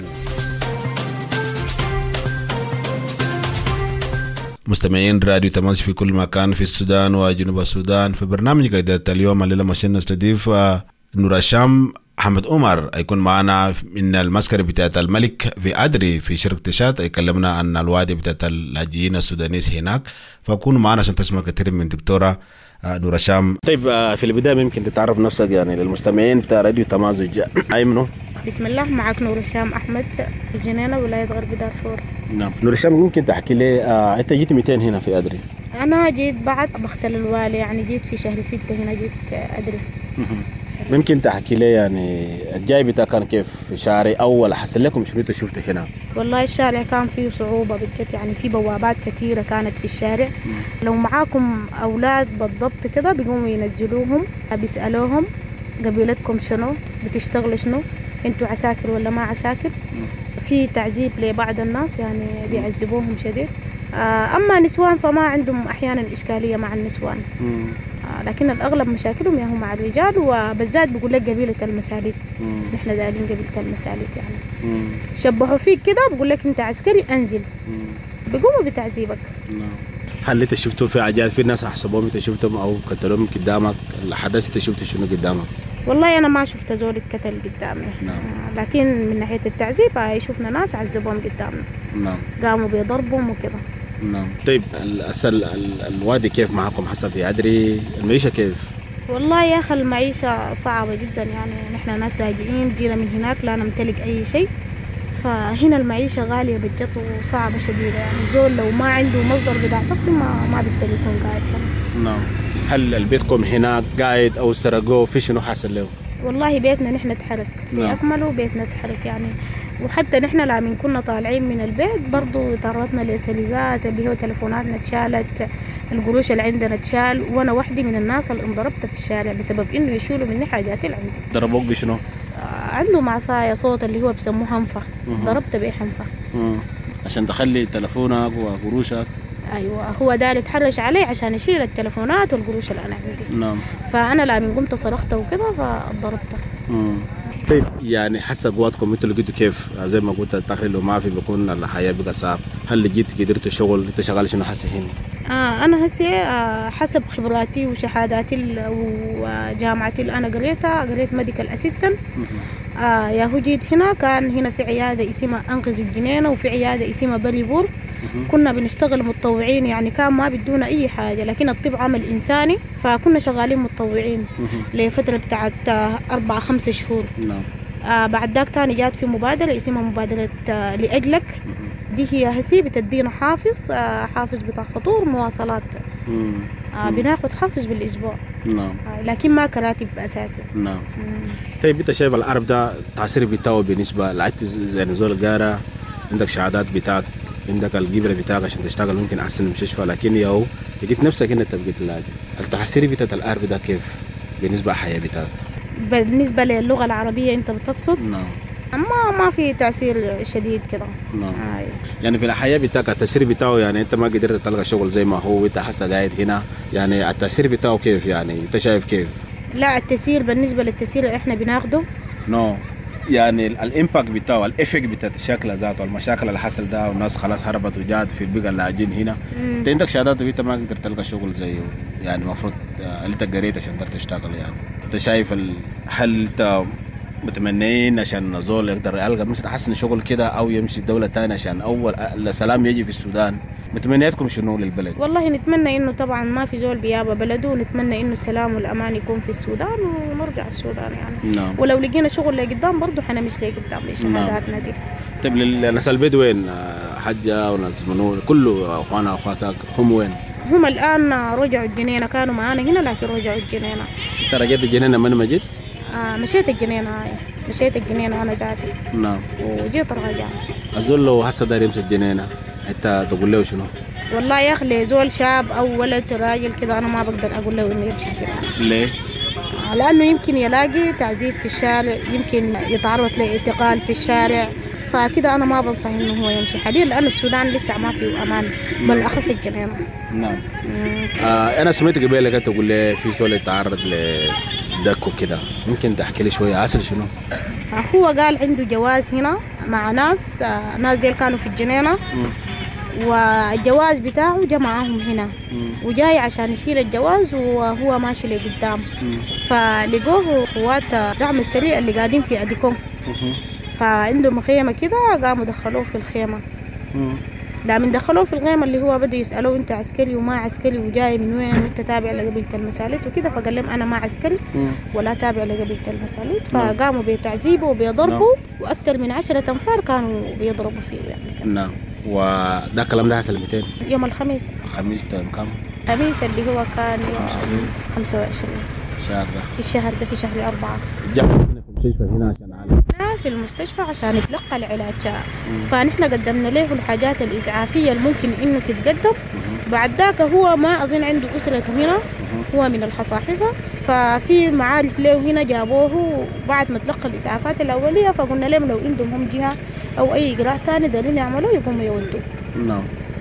مستمعين راديو تمازج في كل مكان في السودان وجنوب السودان، في برنامج قضية اليوم الليلة مشينا نستضيف نور الشام أحمد عمر يكون معنا من المسكرة بتاعت الملك في أدري في شركة تشات، يكلمنا عن الوادي بتاعت اللاجئين السودانيين هناك، فكونوا معنا عشان تسمع كثير من دكتورة نور الشام. طيب في البداية ممكن تتعرف نفسك يعني للمستمعين بتاع راديو تمازج؟ أي منو؟ بسم الله، معك نور الشام أحمد، الجنينة ولاية غرب دارفور. نعم. نور الشام ممكن تحكي لي انت جيت 200 هنا في ادري؟ انا جيت بعد مقتل الوالي، يعني جيت في شهر 6 هنا جيت ادري. ممكن تحكي لي يعني الجاي بتاع كان كيف في شارع اول حصل لكم شنو انت شفته هنا؟ والله الشارع كان فيه صعوبة بجد، يعني في بوابات كثيرة كانت في الشارع. لو معاكم أولاد بالضبط كده بيقوموا ينزلوهم بيسألوهم قبيلتكم شنو، بتشتغلوا شنو، انتوا عساكر ولا ما عساكر. في تعذيب لبعض الناس يعني بيعذبوهم شديد. أما نسوان فما عندهم أحيانا إشكالية مع النسوان، لكن الأغلب مشاكلهم هم مع الرجال، وبالذات بيقول لك قبيلة المساليت. نحن دارين قبيلة المساليت يعني شبهوا فيك كده، بيقول لك أنت عسكري أنزل، بيقوموا بتعذيبك. هل انت شفتوا في عجائز في ناس حسبوهم انت شفتهم او قتلوهم قدامك؟ الحدث انت شفت شنو قدامك؟ والله أنا ما شفت زول اتقتل قدامي. لكن من ناحية التعذيب شفنا ناس عذبوهم قدامنا. قاموا بيضربهم وكده. طيب الوادي كيف معكم حسب في عدري؟ المعيشة كيف؟ والله يا أخي المعيشة صعبة جدا، يعني نحن ناس لاجئين جينا من هناك لا نمتلك أي شيء، فهنا المعيشة غالية بجد وصعبة شديدة. يعني زول لو ما عنده مصدر بتاع دخل ما بيقدر يكون قاعد هنا. هل البيتكم هناك قاعد أو سرقوه في شنو حصل له؟ والله بيتنا نحن اتحرق بأكمله، بيتنا اتحرق يعني. وحتى نحن لما كنا طالعين من البيت برضو تعرضنا لسرقات، اللي هو تلفوناتنا اتشالت، القروش اللي عندنا اتشال، وانا وحدي من الناس اللي انضربت في الشارع بسبب انه يشيلوا مني حاجات اللي عندي. ضربوك بشنو؟ عنده عصاية صوت اللي هو بسموه هنفة. ضربت بيه هنفة عشان تخلي تلفونك وقروشك. ايوه، هو ده اللي اتحرش علي عشان يشيل التلفونات والقروش اللي انا عندي. فانا لما قمت صرخت وكده فضربته. طيب يعني حسب قواتكم انتوا لقيتوا كيف؟ زي ما قلت التقرير لو ما في بيكون الحياه بقى صعب. هل لقيت قدرتوا شغل؟ انت شغال شنو هسه هنا؟ انا هسه حسب خبراتي وشهاداتي وجامعتي اللي انا قريت ميديكال اسيستنت. يا هو جيت هنا، كان هنا في عياده اسمها انقذ الجنينه وفي عياده اسمها بليبور. كنا بنشتغل متطوعين، يعني كان ما بدونا اي حاجه، لكن الطب عمل انساني، فكنا شغالين متطوعين لفتره بتاعت 4-5 شهور. بعد ذاك تاني جات في مبادره اسمها مبادره لاجلك. دي هي هسي بتدينا حافز بتاع فطور مواصلات. بناخد حافز بالاسبوع. لكن ما كراتب اساسي. طيب انت شايف العرب ده التاثير بتاعه بالنسبه لعدت زي نزول القاره، عندك شهادات بتاعك، عندك القبره بتاعك عشان تشتغل ممكن احسن المستشفى، لكن ياو لقيت نفسك انت بقيت اللاجئ. التاثير بتاع العرب ده كيف بالنسبه للحياه بتاعك؟ بالنسبه للغه العربيه انت بتقصد؟ ما في تأثير شديد كده. يعني في الحياة بتاعك التأثير بتاعه، يعني أنت ما قدرت تلقى شغل زي ما هو أنت حاسة قاعد هنا، يعني التأثير بتاعه كيف؟ يعني أنت شايف كيف؟ لا التأثير بالنسبة للتأثير اللي إحنا بناخده يعني الإمباكت بتاعه، الإفكت بتاع الشكل ذاته، المشاكل اللي حصل ده والناس خلاص هربت وجات في البقى اللاجئين هنا. أنت عندك شهادات وأنت ما قدرت تلقى شغل زيه، يعني المفروض أنت قريت عشان تقدر تشتغل. يعني أنت شايف هل أنت متمنين عشان نزول يقدر يلقى مثلا حسن شغل كده او يمشي دولة تانية عشان اول السلام يجي في السودان؟ متمنياتكم شنو للبلد؟ والله نتمنى انه طبعا ما في زول بيابا بلده، ونتمنى انه السلام والامان يكون في السودان ونرجع السودان يعني. ولو لقينا شغل لقدام برضه حنمشي لقدام بشهاداتنا دي. طيب للناس البيت وين؟ حجة وناس منون كله اخوانا واخواتك هم وين؟ هم الان رجعوا الجنينة، كانوا معانا هنا لكن رجعوا الجنينة. انت رجعت الجنينة من ما جيت؟ مشيت الجنينة أنا ذاتي. وجيت الرجاء. الزول لو هسه داير يمشي الجنينة أنت تقول له شنو؟ والله يا أخي زول شاب أو ولد راجل كذا أنا ما بقدر أقول له إنه يمشي الجنينة. ليه؟ لأنه يمكن يلاقي تعذيب في الشارع، يمكن يتعرض لاعتقال في الشارع، فكده أنا ما بنصح إنه هو يمشي حاليا، لأنه السودان لسه ما فيه أمان بالأخص الجنينة. أنا سمعت قبل لك تقول لي في زول يتعرض دكو كده، ممكن تحكي لي شويه عسل شنو؟ هو قال عنده جواز هنا مع ناس ديل كانوا في الجنينة، والجواز بتاعه جمعهم هنا، وجاي عشان يشيل الجواز وهو ماشي لقدام، فلقوه قوات دعم السريع اللي قاعدين في أديكم، فعندهم خيمة كده قاموا دخلوه في الخيمة. لما دخلوه في الغيمة اللي هو بدأوا يسألوه انت عسكري وما عسكري وجاي من وين وانت تابع لقبيلة المساليت وكده، فقال لهم انا ما عسكري ولا تابع لقبيلة المساليت، فقاموا بتعذيبه وبيضربوا، واكثر من 10 أنفار كانوا بيضربوا فيه يعني. نعم. وده الكلام ده حصل 200 يوم الخميس بتاع كام؟ الخميس اللي هو كان 25 في الشهر ده، في شهر 4. جاء هنا في المستشفى هنا عشان عالم؟ لا، في المستشفى عشان يتلقى العلاج. فنحن قدمنا له الحاجات الإسعافية الممكن إنه تتقدم. بعد ذاك هو ما أظن عنده أسرة هنا، هو من الحصاحصة، ففي معارف له هنا جابوه بعد ما تلقى الإسعافات الأولية. فقلنا لهم لو عندهم هم جهة أو أي إجراء تاني دارين يعملوه يقوموا يودوه. نعم.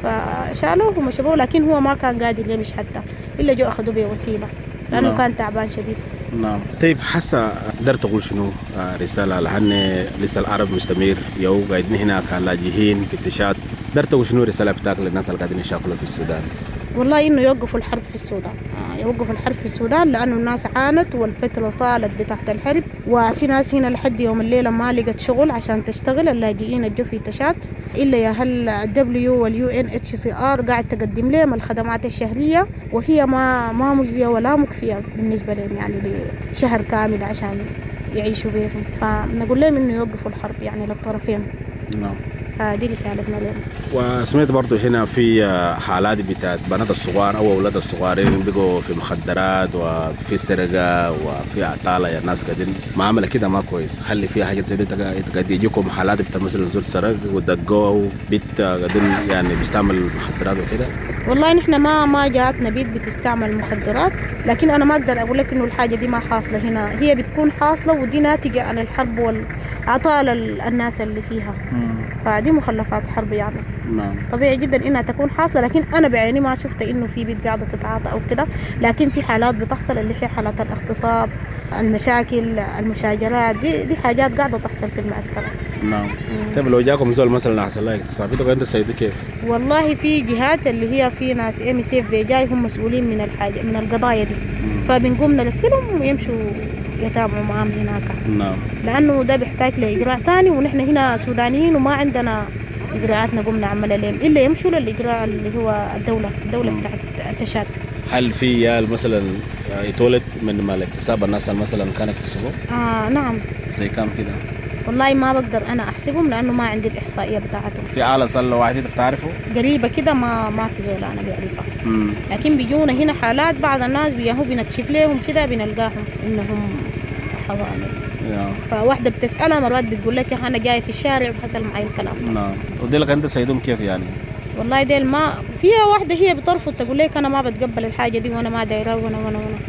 فشالوه ومشبوه، لكن هو ما كان قادر يمشي حتى إلا جو أخذوه بوسيلة لأنه كان تعبان شديد. نعم. طيب حسا قدرت تقول شنو رسالة لأن لسه العرب مستمر يو قاعدين هنا كان لاجئين في اتشاد، قدرت تقول شنو رسالة بتاعك للناس اللي قاعدين يشاغلوا في السودان؟ والله إنه يوقفوا الحرب في السودان، يوقفوا الحرب في السودان لأنه الناس عانت والفترة طالت بتحت الحرب، وفي ناس هنا لحد يوم الليلة ما لقت شغل عشان تشتغل. اللاجئين الجو في تشات إلا يا هل الدبليو والUNHCR قاعد تقدم لهم الخدمات الشهرية، وهي ما مجزية ولا مكفية بالنسبة لهم يعني لشهر كامل عشان يعيشوا بيهم. فنقول لهم إنه يوقفوا الحرب يعني للطرفين. نعم. فدي رسالتنا لهم. وسمعت برضو هنا في حالات بتاعت بنات الصغار أو أولاد الصغارين بقوا في مخدرات وفي سرقة وفي عطالة، يا الناس قاعدين معاملة كده ما كويس. هل في حاجة زي دي قاعد يجيكم حالات بتاع مثلا زول سرق ودقوا بيت قاعدين يعني بيستعمل مخدرات وكده؟ والله نحن ما جاءتنا بيت بتستعمل مخدرات، لكن أنا ما أقدر أقول لك إنه الحاجة دي ما حاصلة هنا، هي بتكون حاصلة ودي ناتجة عن الحرب والعطالة الناس اللي فيها. فدي مخلفات حرب يعني. نعم. طبيعي جدا إنها تكون حاصلة، لكن أنا بعيني ما شفت إنه في بيت قاعدة تتعاطى أو كده، لكن في حالات بتحصل اللي هي حالات الاغتصاب، المشاكل، المشاجرات، دي حاجات قاعدة تحصل في المعسكرات. نعم. طيب لو جاكم زول مثلا حصل له اغتصاب انتوا قاعدين تساعدوا كيف؟ والله في جهات اللي هي في ناس MSF جاي هم مسؤولين من القضايا دي، فبنقوم نرسلهم ويمشوا يتابعوا معهم هناك. نعم. لأنه ده بيحتاج لإجراء تاني، ونحن هنا سودانيين وما عندنا إجراءات نقوم نعملها لهم إلا يمشوا للإجراء اللي هو الدولة بتاعت تشات. هل في يال مثلا يتولد من مال اكتساب الناس مثلا كان اكتسبوه؟ نعم. زي كام كده؟ والله ما بقدر أنا أحسبهم لأنه ما عندي الإحصائية بتاعتهم. في عالة صلى واحد بتعرفه؟ قريبة كده ما في زول أنا بعرفها. لكن بيجونا هنا حالات بعض الناس بيهو بنكشف لهم كده بنلقاهم إنهم حوامل. فواحدة بتسألها مرات بتقول لك يا أنا جاي في الشارع وحصل معي الكلام ده. نعم. ودي لك أنت سيدهم كيف يعني؟ والله ديل ما فيها واحدة هي بترفض تقول لك أنا ما بتقبل الحاجة دي وأنا ما دايرة وأنا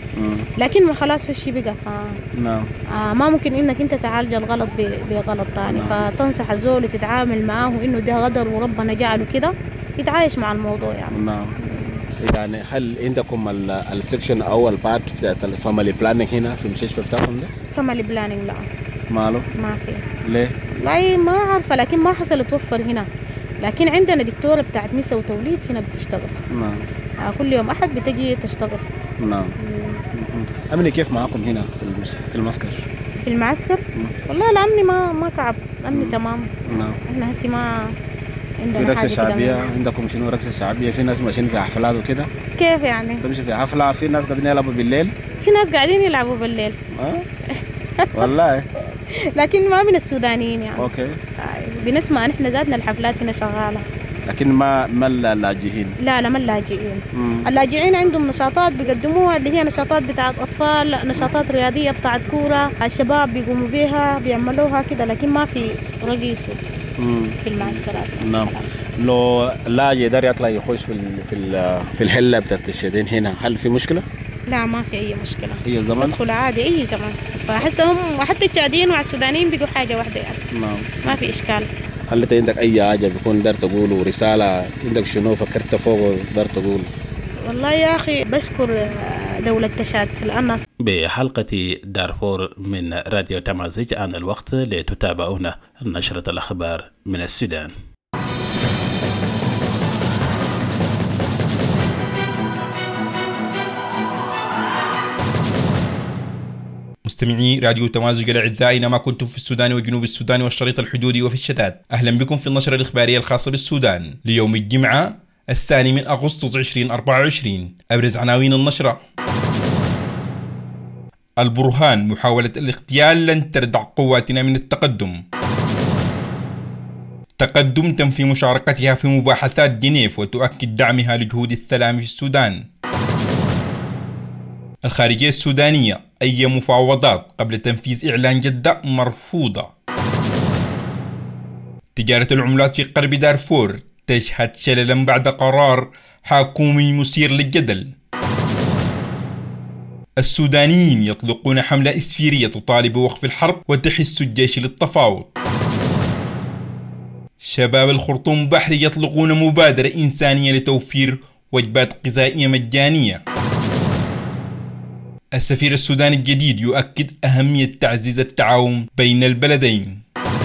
لكن ما خلاص وشي بقى نعم. ما ممكن إنك أنت تعالج الغلط بغلط تاني. فتنصح الزول وتتعامل معاه إنه ده غدر وربنا جعله كده يتعايش مع الموضوع يعني. نعم. يعني هل عندكم السكشن أو البارت بتاعت الفاميلي بلانينج هنا في المستشفى بتاعكم ده؟ فاميلي بلانينج لا. ماله؟ ما في. ليه؟ والله ما عارفة، لكن ما حصل توفر هنا، لكن عندنا دكتورة بتاعت نساء وتوليد هنا بتشتغل. نعم. كل يوم أحد بتجي تشتغل. نعم. أمني كيف معاكم هنا في المعسكر؟ في المعسكر؟ والله الأمني ما كعب، أمني تمام. نعم. إحنا هسي ما عندنا في رقصة حاجة شعبية عندكم شنو رقصة شعبية؟ في ناس ماشيين في حفلات وكده؟ كيف يعني؟ تمشي في حفلة في ناس قاعدين يلعبوا بالليل؟ في ناس قاعدين يلعبوا بالليل. والله. لكن ما من السودانيين يعني. اوكي. بنسمع نحن ذاتنا الحفلات هنا شغالة. لكن ما اللاجئين؟ لا ما اللاجئين. اللاجئين عندهم نشاطات بيقدموها اللي هي نشاطات بتاعت أطفال، نشاطات رياضية بتاعت كورة، الشباب بيقوموا بيها بيعملوها كده، لكن ما في رقيص في المعسكرات. نعم. لو لاجئ يقدر يطلع يخش في الحلة بتاعت الشدين هنا، هل في مشكلة؟ لا ما في أي مشكلة. أي زمان؟ تدخل عادي أي زمان. فحسهم حتى التشاديين مع السودانيين بيقوا حاجة واحدة يعني. نعم. ما في إشكال. هل أنت عندك أي حاجة بيكون دار تقول رسالة عندك شنو فكرت فوق دار تقول؟ والله يا أخي بشكر دولة تشاد لأن بحلقة دارفور من راديو تمازج آن الوقت لتتابعون نشرة الأخبار من السودان. مستمعي راديو تمازج الأعزاء أينما كنتم في السودان وجنوب السودان والشريط الحدودي وفي الشتات، أهلا بكم في النشرة الإخبارية الخاصة بالسودان ليوم الجمعة 2 أغسطس 2024. أبرز عناوين النشرة: البرهان: محاولة الاغتيال لن تردع قواتنا من التقدم. تقدم تنفي مشاركتها في مباحثات جنيف وتؤكد دعمها لجهود السلام في السودان. الخارجية السودانية: أي مفاوضات قبل تنفيذ إعلان جدة مرفوضة. تجارة العملات في قرب دارفور تشهد شللا بعد قرار حكومي مثير للجدل. السودانيين يطلقون حملة إسفيرية تطالب بوقف الحرب وتحث الجيش للتفاوض. شباب الخرطوم بحري يطلقون مبادرة إنسانية لتوفير وجبات غذائية مجانية. السفير السوداني الجديد يؤكد أهمية تعزيز التعاون بين البلدين.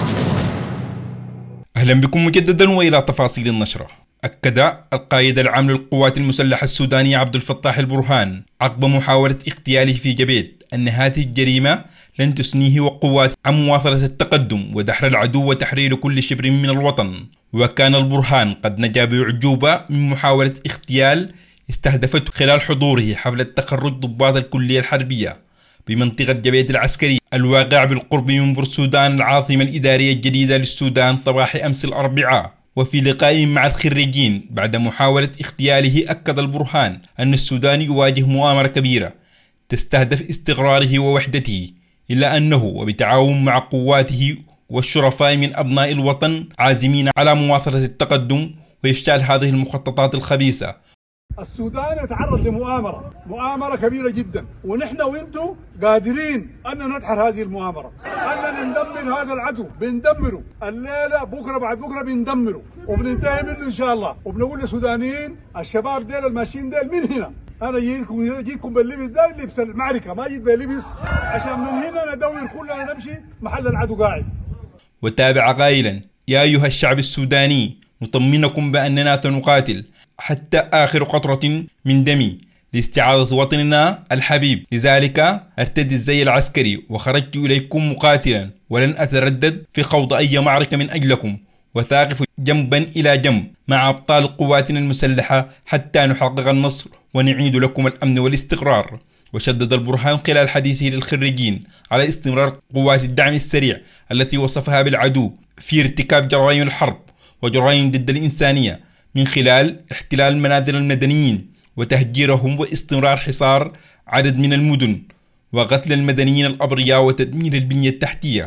أهلا بكم مجددا وإلى تفاصيل النشرة. أكد القائد العام للقوات المسلحة السودانية عبد الفتاح البرهان عقب محاولة اغتياله في جبيت أن هذه الجريمة لن تثنيه وقواته عن مواصلة التقدم ودحر العدو وتحرير كل شبر من الوطن. وكان البرهان قد نجا بأعجوبة من محاولة اغتيال استهدفته خلال حضوره حفل تخرج ضباط الكلية الحربية بمنطقة جبيت العسكري الواقع بالقرب من بورسودان العاصمة الإدارية الجديدة للسودان صباح أمس الأربعاء. وفي لقاء مع الخريجين بعد محاولة اغتياله أكد البرهان أن السودان يواجه مؤامرة كبيرة تستهدف استقراره ووحدته، إلا أنه وبتعاون مع قواته والشرفاء من أبناء الوطن عازمين على مواصلة التقدم وإفشال هذه المخططات الخبيثة. السودان يتعرض مؤامرة كبيرة جدا، ونحن وانتم قادرين أن ندحر هذه المؤامرة، أن ندمر هذا العدو. بندمره الليلة، بكرة، بعد بكرة بندمره وبننتهي منه إن شاء الله. وبنقول للسودانيين الشباب ديل الماشيين ديل من هنا، أنا جيتكم باللبس ده لبس المعركة، ما جيت باللبس عشان من هنا ندور كلنا نمشي محل العدو قاعد. وتابع قائلا: يا أيها الشعب السوداني، نطمنكم بأننا سنقاتل حتى آخر قطرة من دمي لاستعادة وطننا الحبيب. لذلك ارتدي الزي العسكري وخرجت إليكم مقاتلا، ولن أتردد في خوض أي معركة من أجلكم، وثاقف جنبا إلى جنب مع أبطال قواتنا المسلحة حتى نحقق النصر ونعيد لكم الأمن والاستقرار. وشدد البرهان خلال حديثه للخريجين على استمرار قوات الدعم السريع التي وصفها بالعدو في ارتكاب جرائم الحرب وجرائم ضد الإنسانية من خلال احتلال منازل المدنيين وتهجيرهم واستمرار حصار عدد من المدن وقتل المدنيين الأبرياء وتدمير البنية التحتية.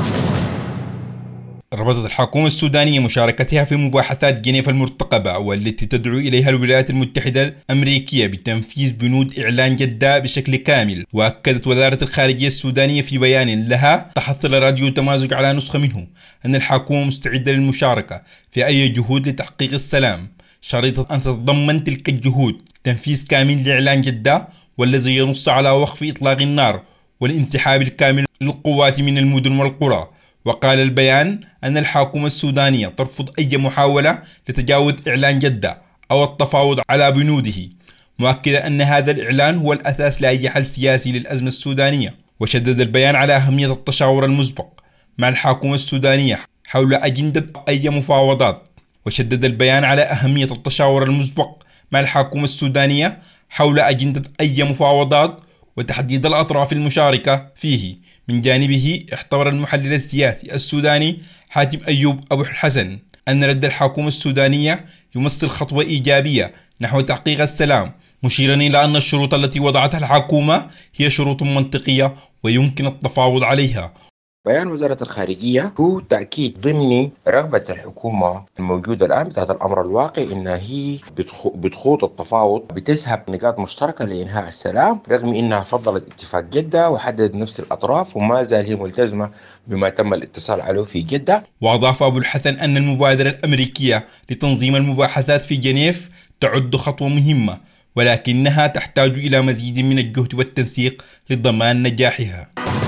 رفضت الحكومة السودانية مشاركتها في مباحثات جنيف المرتقبة، والتي تدعو إليها الولايات المتحدة الأمريكية بتنفيذ بنود إعلان جدة بشكل كامل. وأكدت وزارة الخارجية السودانية في بيان لها تحصل راديو تمازج على نسخة منه أن الحكومة مستعدة للمشاركة في أي جهود لتحقيق السلام، شريطة أن تتضمن تلك الجهود تنفيذ كامل لإعلان جدة، والذي ينص على وقف إطلاق النار والانسحاب الكامل للقوات من المدن والقرى. وقال البيان أن الحكومة السودانية ترفض أي محاولة لتجاوز إعلان جدة أو التفاوض على بنوده، مؤكدا أن هذا الإعلان هو الأساس لأي حل سياسي للأزمة السودانية. وشدد البيان على أهمية التشاور المسبق مع الحكومة السودانية حول أجندة أي مفاوضات. وشدد البيان على أهمية التشاور المسبق مع الحكومة السودانية حول أجندة أي مفاوضات وتحديد الأطراف المشاركة فيه. من جانبه احتضر المحلل السياسي السوداني حاتم أيوب أبو الحسن أن رد الحكومة السودانية يمثل خطوة إيجابية نحو تحقيق السلام، مشيرا إلى أن الشروط التي وضعتها الحكومة هي شروط منطقية ويمكن التفاوض عليها. بيان وزارة الخارجية هو تأكيد ضمن رغبة الحكومة الموجودة الآن بتاعت الأمر الواقع إنها هي بتخوض التفاوض، بتسحب نقاط مشتركة لإنهاء السلام، رغم إنها فضلت اتفاق جدة وحدد نفس الأطراف وما زال هي ملتزمة بما تم الاتصال عليه في جدة. وأضاف أبو الحسن أن المبادرة الأمريكية لتنظيم المباحثات في جنيف تعد خطوة مهمة، ولكنها تحتاج إلى مزيد من الجهد والتنسيق لضمان نجاحها.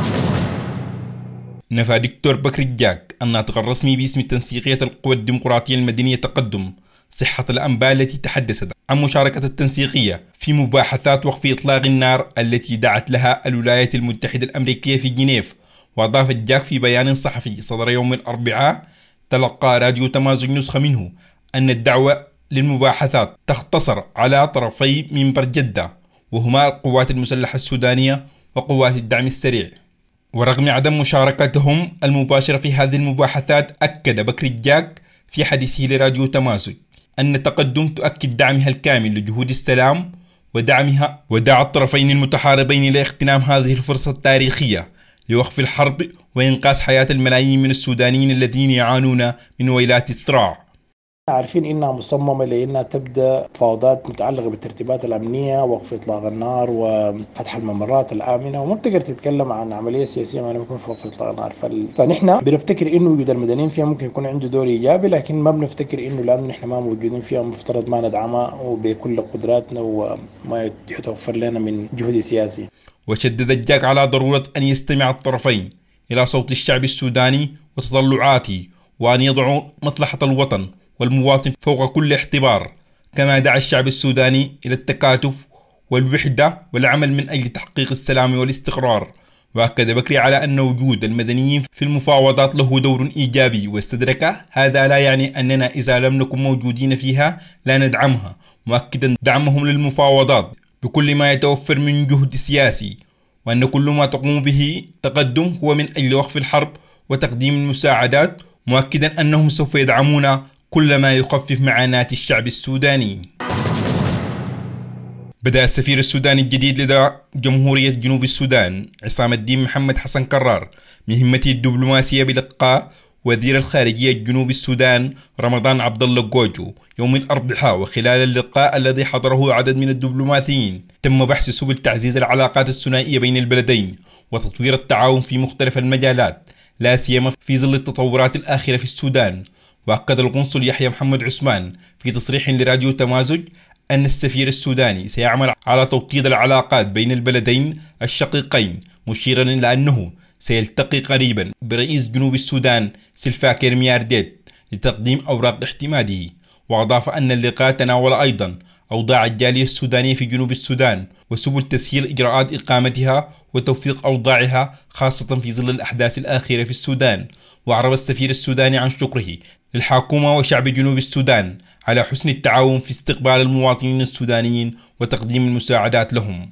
نفى دكتور بكر الجاك الناطق الرسمي باسم تنسيقية القوى الديمقراطية المدنية تقدم صحة الأنباء التي تحدثت عن مشاركة التنسيقية في مباحثات وقف إطلاق النار التي دعت لها الولايات المتحدة الأمريكية في جنيف. وأضاف الجاك في بيان صحفي صدر يوم الأربعاء تلقى راديو تمازج نسخة منه أن الدعوة للمباحثات تختصر على طرفي منبر جدة، وهما القوات المسلحة السودانية وقوات الدعم السريع. ورغم عدم مشاركتهم المباشرة في هذه المباحثات، أكد بكر الجاك في حديثه لراديو تمازج أن تقدم تؤكد دعمها الكامل لجهود السلام ودعا الطرفين المتحاربين لاغتنام هذه الفرصة التاريخية لوقف الحرب وإنقاذ حياة الملايين من السودانيين الذين يعانون من ويلات الصراع. عارفين إنها مصممة لأنها تبدأ تفاوضات متعلقة بالترتيبات الأمنية، وقف إطلاق النار وفتح الممرات الآمنة، وما بتقدر تتكلم عن عملية سياسية ما يكون في وقف إطلاق النار. فنحن بنفتكر إنه وجود المدنيين فيها ممكن يكون عنده دور إيجابي، لكن ما بنفتكر إنه لأنه نحن ما موجودين فيها مفترض ما ندعمها وبكل قدراتنا وما يتوفر لنا من جهد سياسي. وشدد الجاك على ضرورة أن يستمع الطرفين إلى صوت الشعب السوداني وتطلعاته، وأن يضعوا مصلحة الوطن والمواطن فوق كل اعتبار، كما دعا الشعب السوداني إلى التكاتف والوحدة والعمل من أجل تحقيق السلام والاستقرار. وأكد بكري على أن وجود المدنيين في المفاوضات له دور إيجابي، واستدرك هذا لا يعني أننا إذا لم نكن موجودين فيها لا ندعمها، مؤكدا دعمهم للمفاوضات بكل ما يتوفر من جهد سياسي، وأن كل ما تقوم به تقدم هو من أجل وقف الحرب وتقديم المساعدات، مؤكدا أنهم سوف يدعمون كل ما يخفف معاناة الشعب السوداني. بدأ السفير السوداني الجديد لدى جمهورية جنوب السودان عصام الدين محمد حسن كرار مهمته الدبلوماسية بلقاء وزير الخارجية جنوب السودان رمضان عبد الله جوجو يوم الأربعاء. وخلال اللقاء الذي حضره عدد من الدبلوماسيين تم بحث سبل تعزيز العلاقات الثنائية بين البلدين وتطوير التعاون في مختلف المجالات، لا سيما في ظل التطورات الآخرة في السودان. وأكد القنصل يحيى محمد عثمان في تصريح لراديو تمازج أن السفير السوداني سيعمل على توطيد العلاقات بين البلدين الشقيقين، مشيرا إلى أنه سيلتقي قريبا برئيس جنوب السودان سلفا كير ميارديت لتقديم أوراق اعتماده. وأضاف أن اللقاء تناول أيضا أوضاع الجالية السودانية في جنوب السودان وسبل تسهيل إجراءات إقامتها وتوثيق أوضاعها، خاصة في ظل الأحداث الأخيرة في السودان. وأعرب السفير السوداني عن شكره للحكومة وشعب جنوب السودان على حسن التعاون في استقبال المواطنين السودانيين وتقديم المساعدات لهم.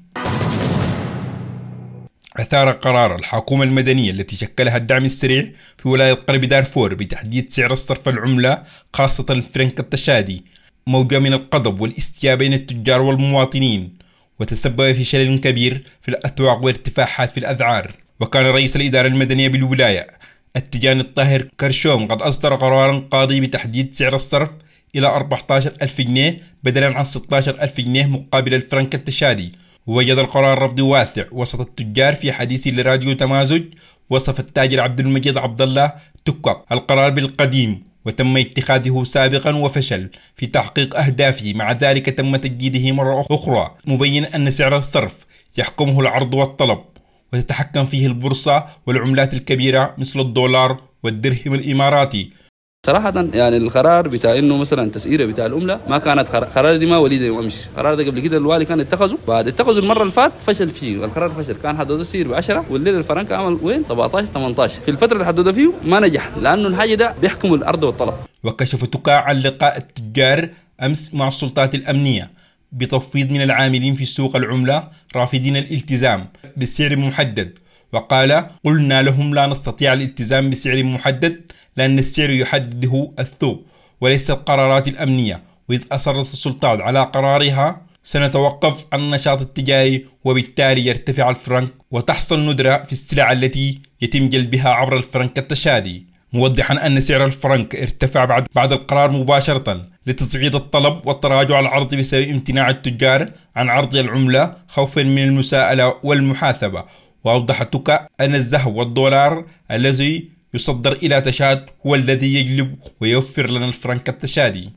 أثار قرار الحكومة المدنية التي شكلها الدعم السريع في ولاية غرب دارفور بتحديد سعر الصرف العملة خاصة الفرنك التشادي موجة من الغضب والاستياء بين التجار والمواطنين، وتسبب في شلل كبير في الأسواق وارتفاعات في الأسعار. وكان رئيس الإدارة المدنية بالولاية التجاني الطاهر كرشوم قد أصدر قرارا قاضي بتحديد سعر الصرف إلى 14,000 جنيه بدلا عن 16,000 جنيه مقابل الفرنك التشادي. ووجد القرار رفض واسع وسط التجار. في حديث لراديو تمازج وصف التاجر عبد المجيد عبد الله تكك القرار بالقديم وتم اتخاذه سابقا وفشل في تحقيق أهدافه، مع ذلك تم تجديده مرة أخرى، مبين أن سعر الصرف يحكمه العرض والطلب وتتحكم فيه البورصة والعملات الكبيرة مثل الدولار والدرهم الإماراتي. صراحة يعني القرار بتاع انه مثلا تسعيره بتاع العملة ما كانت قرار دي ما وليده ومش قرار ده قبل كده الوالي كان اتخذوا، بعد اتخذوا المرة اللي فات فشل فيه، القرار فشل، كان حدوده يصير ب10 والليل الفرنك عمل وين 17-18 في الفترة اللي حدوده فيه ما نجح، لأنه الحاجة ده بيحكموا الأرض والطلب. وكشف تكاع عن لقاء التجار أمس مع السلطات الأمنية بتفويض من العاملين في سوق العملة رافضين الالتزام بسعر محدد، وقال قلنا لهم لا نستطيع الالتزام بسعر محدد لأن السعر يحدده السوق وليس القرارات الأمنية، وإذ أصرت السلطات على قرارها سنتوقف عن النشاط التجاري وبالتالي يرتفع الفرنك وتحصل ندرة في السلع التي يتم جلبها عبر الفرنك التشادي، موضحا أن سعر الفرنك ارتفع بعد القرار مباشرة لتصعيد الطلب والتراجع العرض بسبب امتناع التجار عن عرض العملة خوفا من المساءلة والمحاسبة. وأوضح تكا أن الذهب والدولار الذي يصدر إلى تشاد هو الذي يجلب ويوفر لنا الفرنك التشادي.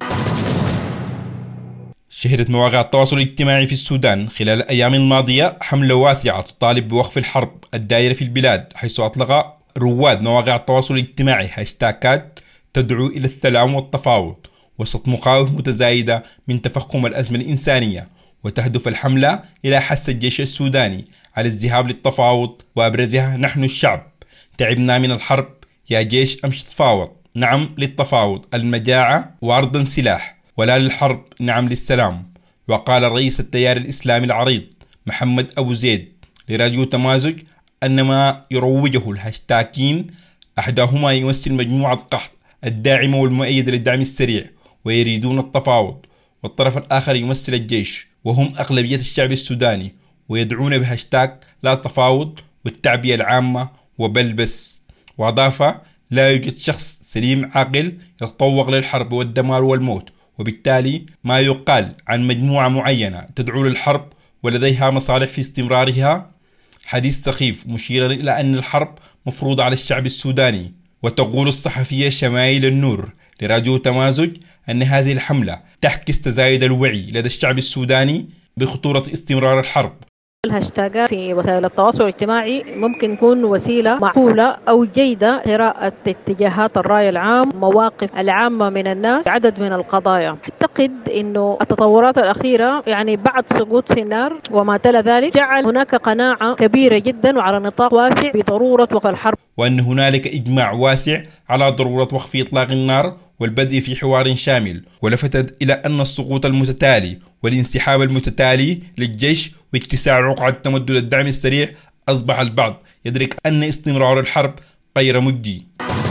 شهدت مواقع التواصل الاجتماعي في السودان خلال الأيام الماضية حملة واسعة تطالب بوقف الحرب الدائرة في البلاد، حيث أطلق رواد مواقع التواصل الاجتماعي هاشتاجات تدعو إلى السلام والتفاوض وسط مخاوف متزايدة من تفاقم الأزمة الإنسانية. وتهدف الحملة إلى حث الجيش السوداني على الذهاب للتفاوض، وأبرزها نحن الشعب تعبنا من الحرب يا جيش أمشي تفاوض، نعم للتفاوض، المجاعة وعرض سلاح، ولا للحرب، نعم للسلام. وقال رئيس التيار الإسلامي العريض محمد أبو زيد لراديو تمازج أن ما يروجه الهاشتاكين أحداهما يمثل مجموعة قحط الداعمة والمؤيدة للدعم السريع ويريدون التفاوض، والطرف الآخر يمثل الجيش وهم أغلبية الشعب السوداني ويدعون بهاشتاج لا تفاوض والتعبئة العامة وبل بس. وأضاف: لا يوجد شخص سليم عاقل يتطوق للحرب والدمار والموت، وبالتالي ما يقال عن مجموعة معينة تدعو للحرب ولديها مصالح في استمرارها حديث سخيف، مشيرا إلى أن الحرب مفروضة على الشعب السوداني. وتقول الصحفية شمايل النور لراديو تمازج أن هذه الحملة تحكي تزايد الوعي لدى الشعب السوداني بخطورة استمرار الحرب. الهاشتاجات في وسائل التواصل الاجتماعي ممكن تكون وسيلة معقولة أو جيدة قراءة اتجاهات الرأي العام، مواقف العامة من الناس، عدد من القضايا. أعتقد أنه التطورات الأخيرة يعني بعد سقوط سينار وما تلا ذلك جعل هناك قناعة كبيرة جدا وعلى نطاق واسع بضرورة وقف الحرب، وأن هنالك إجماع واسع على ضرورة وقف إطلاق النار والبدء في حوار شامل. ولفتت إلى أن السقوط المتتالي والانسحاب المتتالي للجيش واتساع رقعة تمدد الدعم السريع أصبح البعض يدرك أن استمرار الحرب غير مجدي.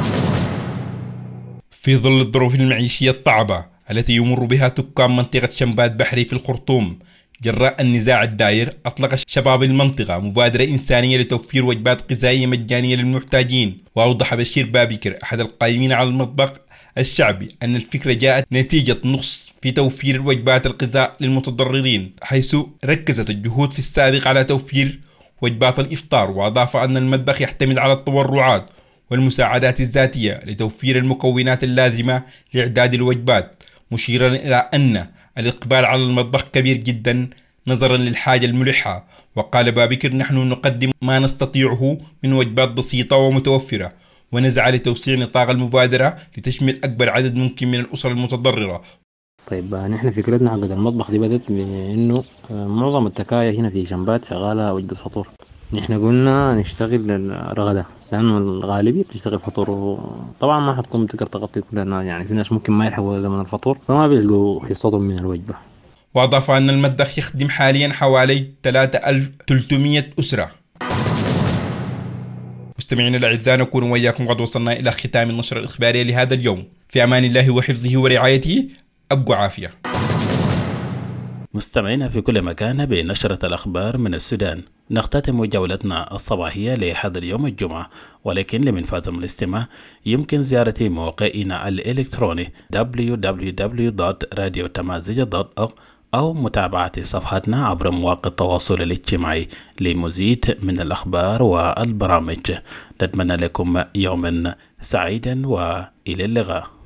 في ظل الظروف المعيشية الصعبة التي يمر بها سكان منطقة شنبات بحري في الخرطوم جراء النزاع الداير، أطلق شباب المنطقة مبادرة إنسانية لتوفير وجبات غذائية مجانية للمحتاجين. وأوضح بشير بابكر أحد القائمين على المطبخ الشعبي أن الفكرة جاءت نتيجة نقص في توفير وجبات الغذاء للمتضررين، حيث ركزت الجهود في السابق على توفير وجبات الإفطار. وأضاف أن المطبخ يعتمد على التبرعات والمساعدات الذاتية لتوفير المكونات اللازمة لإعداد الوجبات، مشيرا إلى أن الإقبال على المطبخ كبير جدا نظرا للحاجة الملحة. وقال بابكر: نحن نقدم ما نستطيعه من وجبات بسيطة ومتوفرة، ونسعى لتوسيع نطاق المبادرة لتشمل أكبر عدد ممكن من الأسر المتضررة. طيب نحن فكرتنا حق المطبخ دي بدأت بأنه معظم التكاية هنا في شنبات شغالة وجبة فطور. نحن قلنا نشتغل الغداء لأنه الغالبية بتشتغل فطور، طبعا ما حتكون بتقدر تغطي كل الناس، يعني في ناس ممكن ما يلحقوا زمن الفطور فما بيلقوا حصتهم من الوجبة. وأضاف أن المطبخ يخدم حاليا حوالي 3300 أسرة. مستمعينا الأعزاء، نكون وإياكم قد وصلنا إلى ختام النشرة الإخبارية لهذا اليوم. في أمان الله وحفظه ورعايته، أبقوا عافية. مستمعينا في كل مكان بنشرة الأخبار من السودان، نختتم جولتنا الصباحية لهذا اليوم الجمعة، ولكن لمن فاتم الاستماع يمكن زيارة موقعنا الإلكتروني www.radiotamazija.org أو متابعة صفحتنا عبر مواقع التواصل الاجتماعي لمزيد من الأخبار والبرامج. نتمنى لكم يوما سعيدا وإلى اللقاء.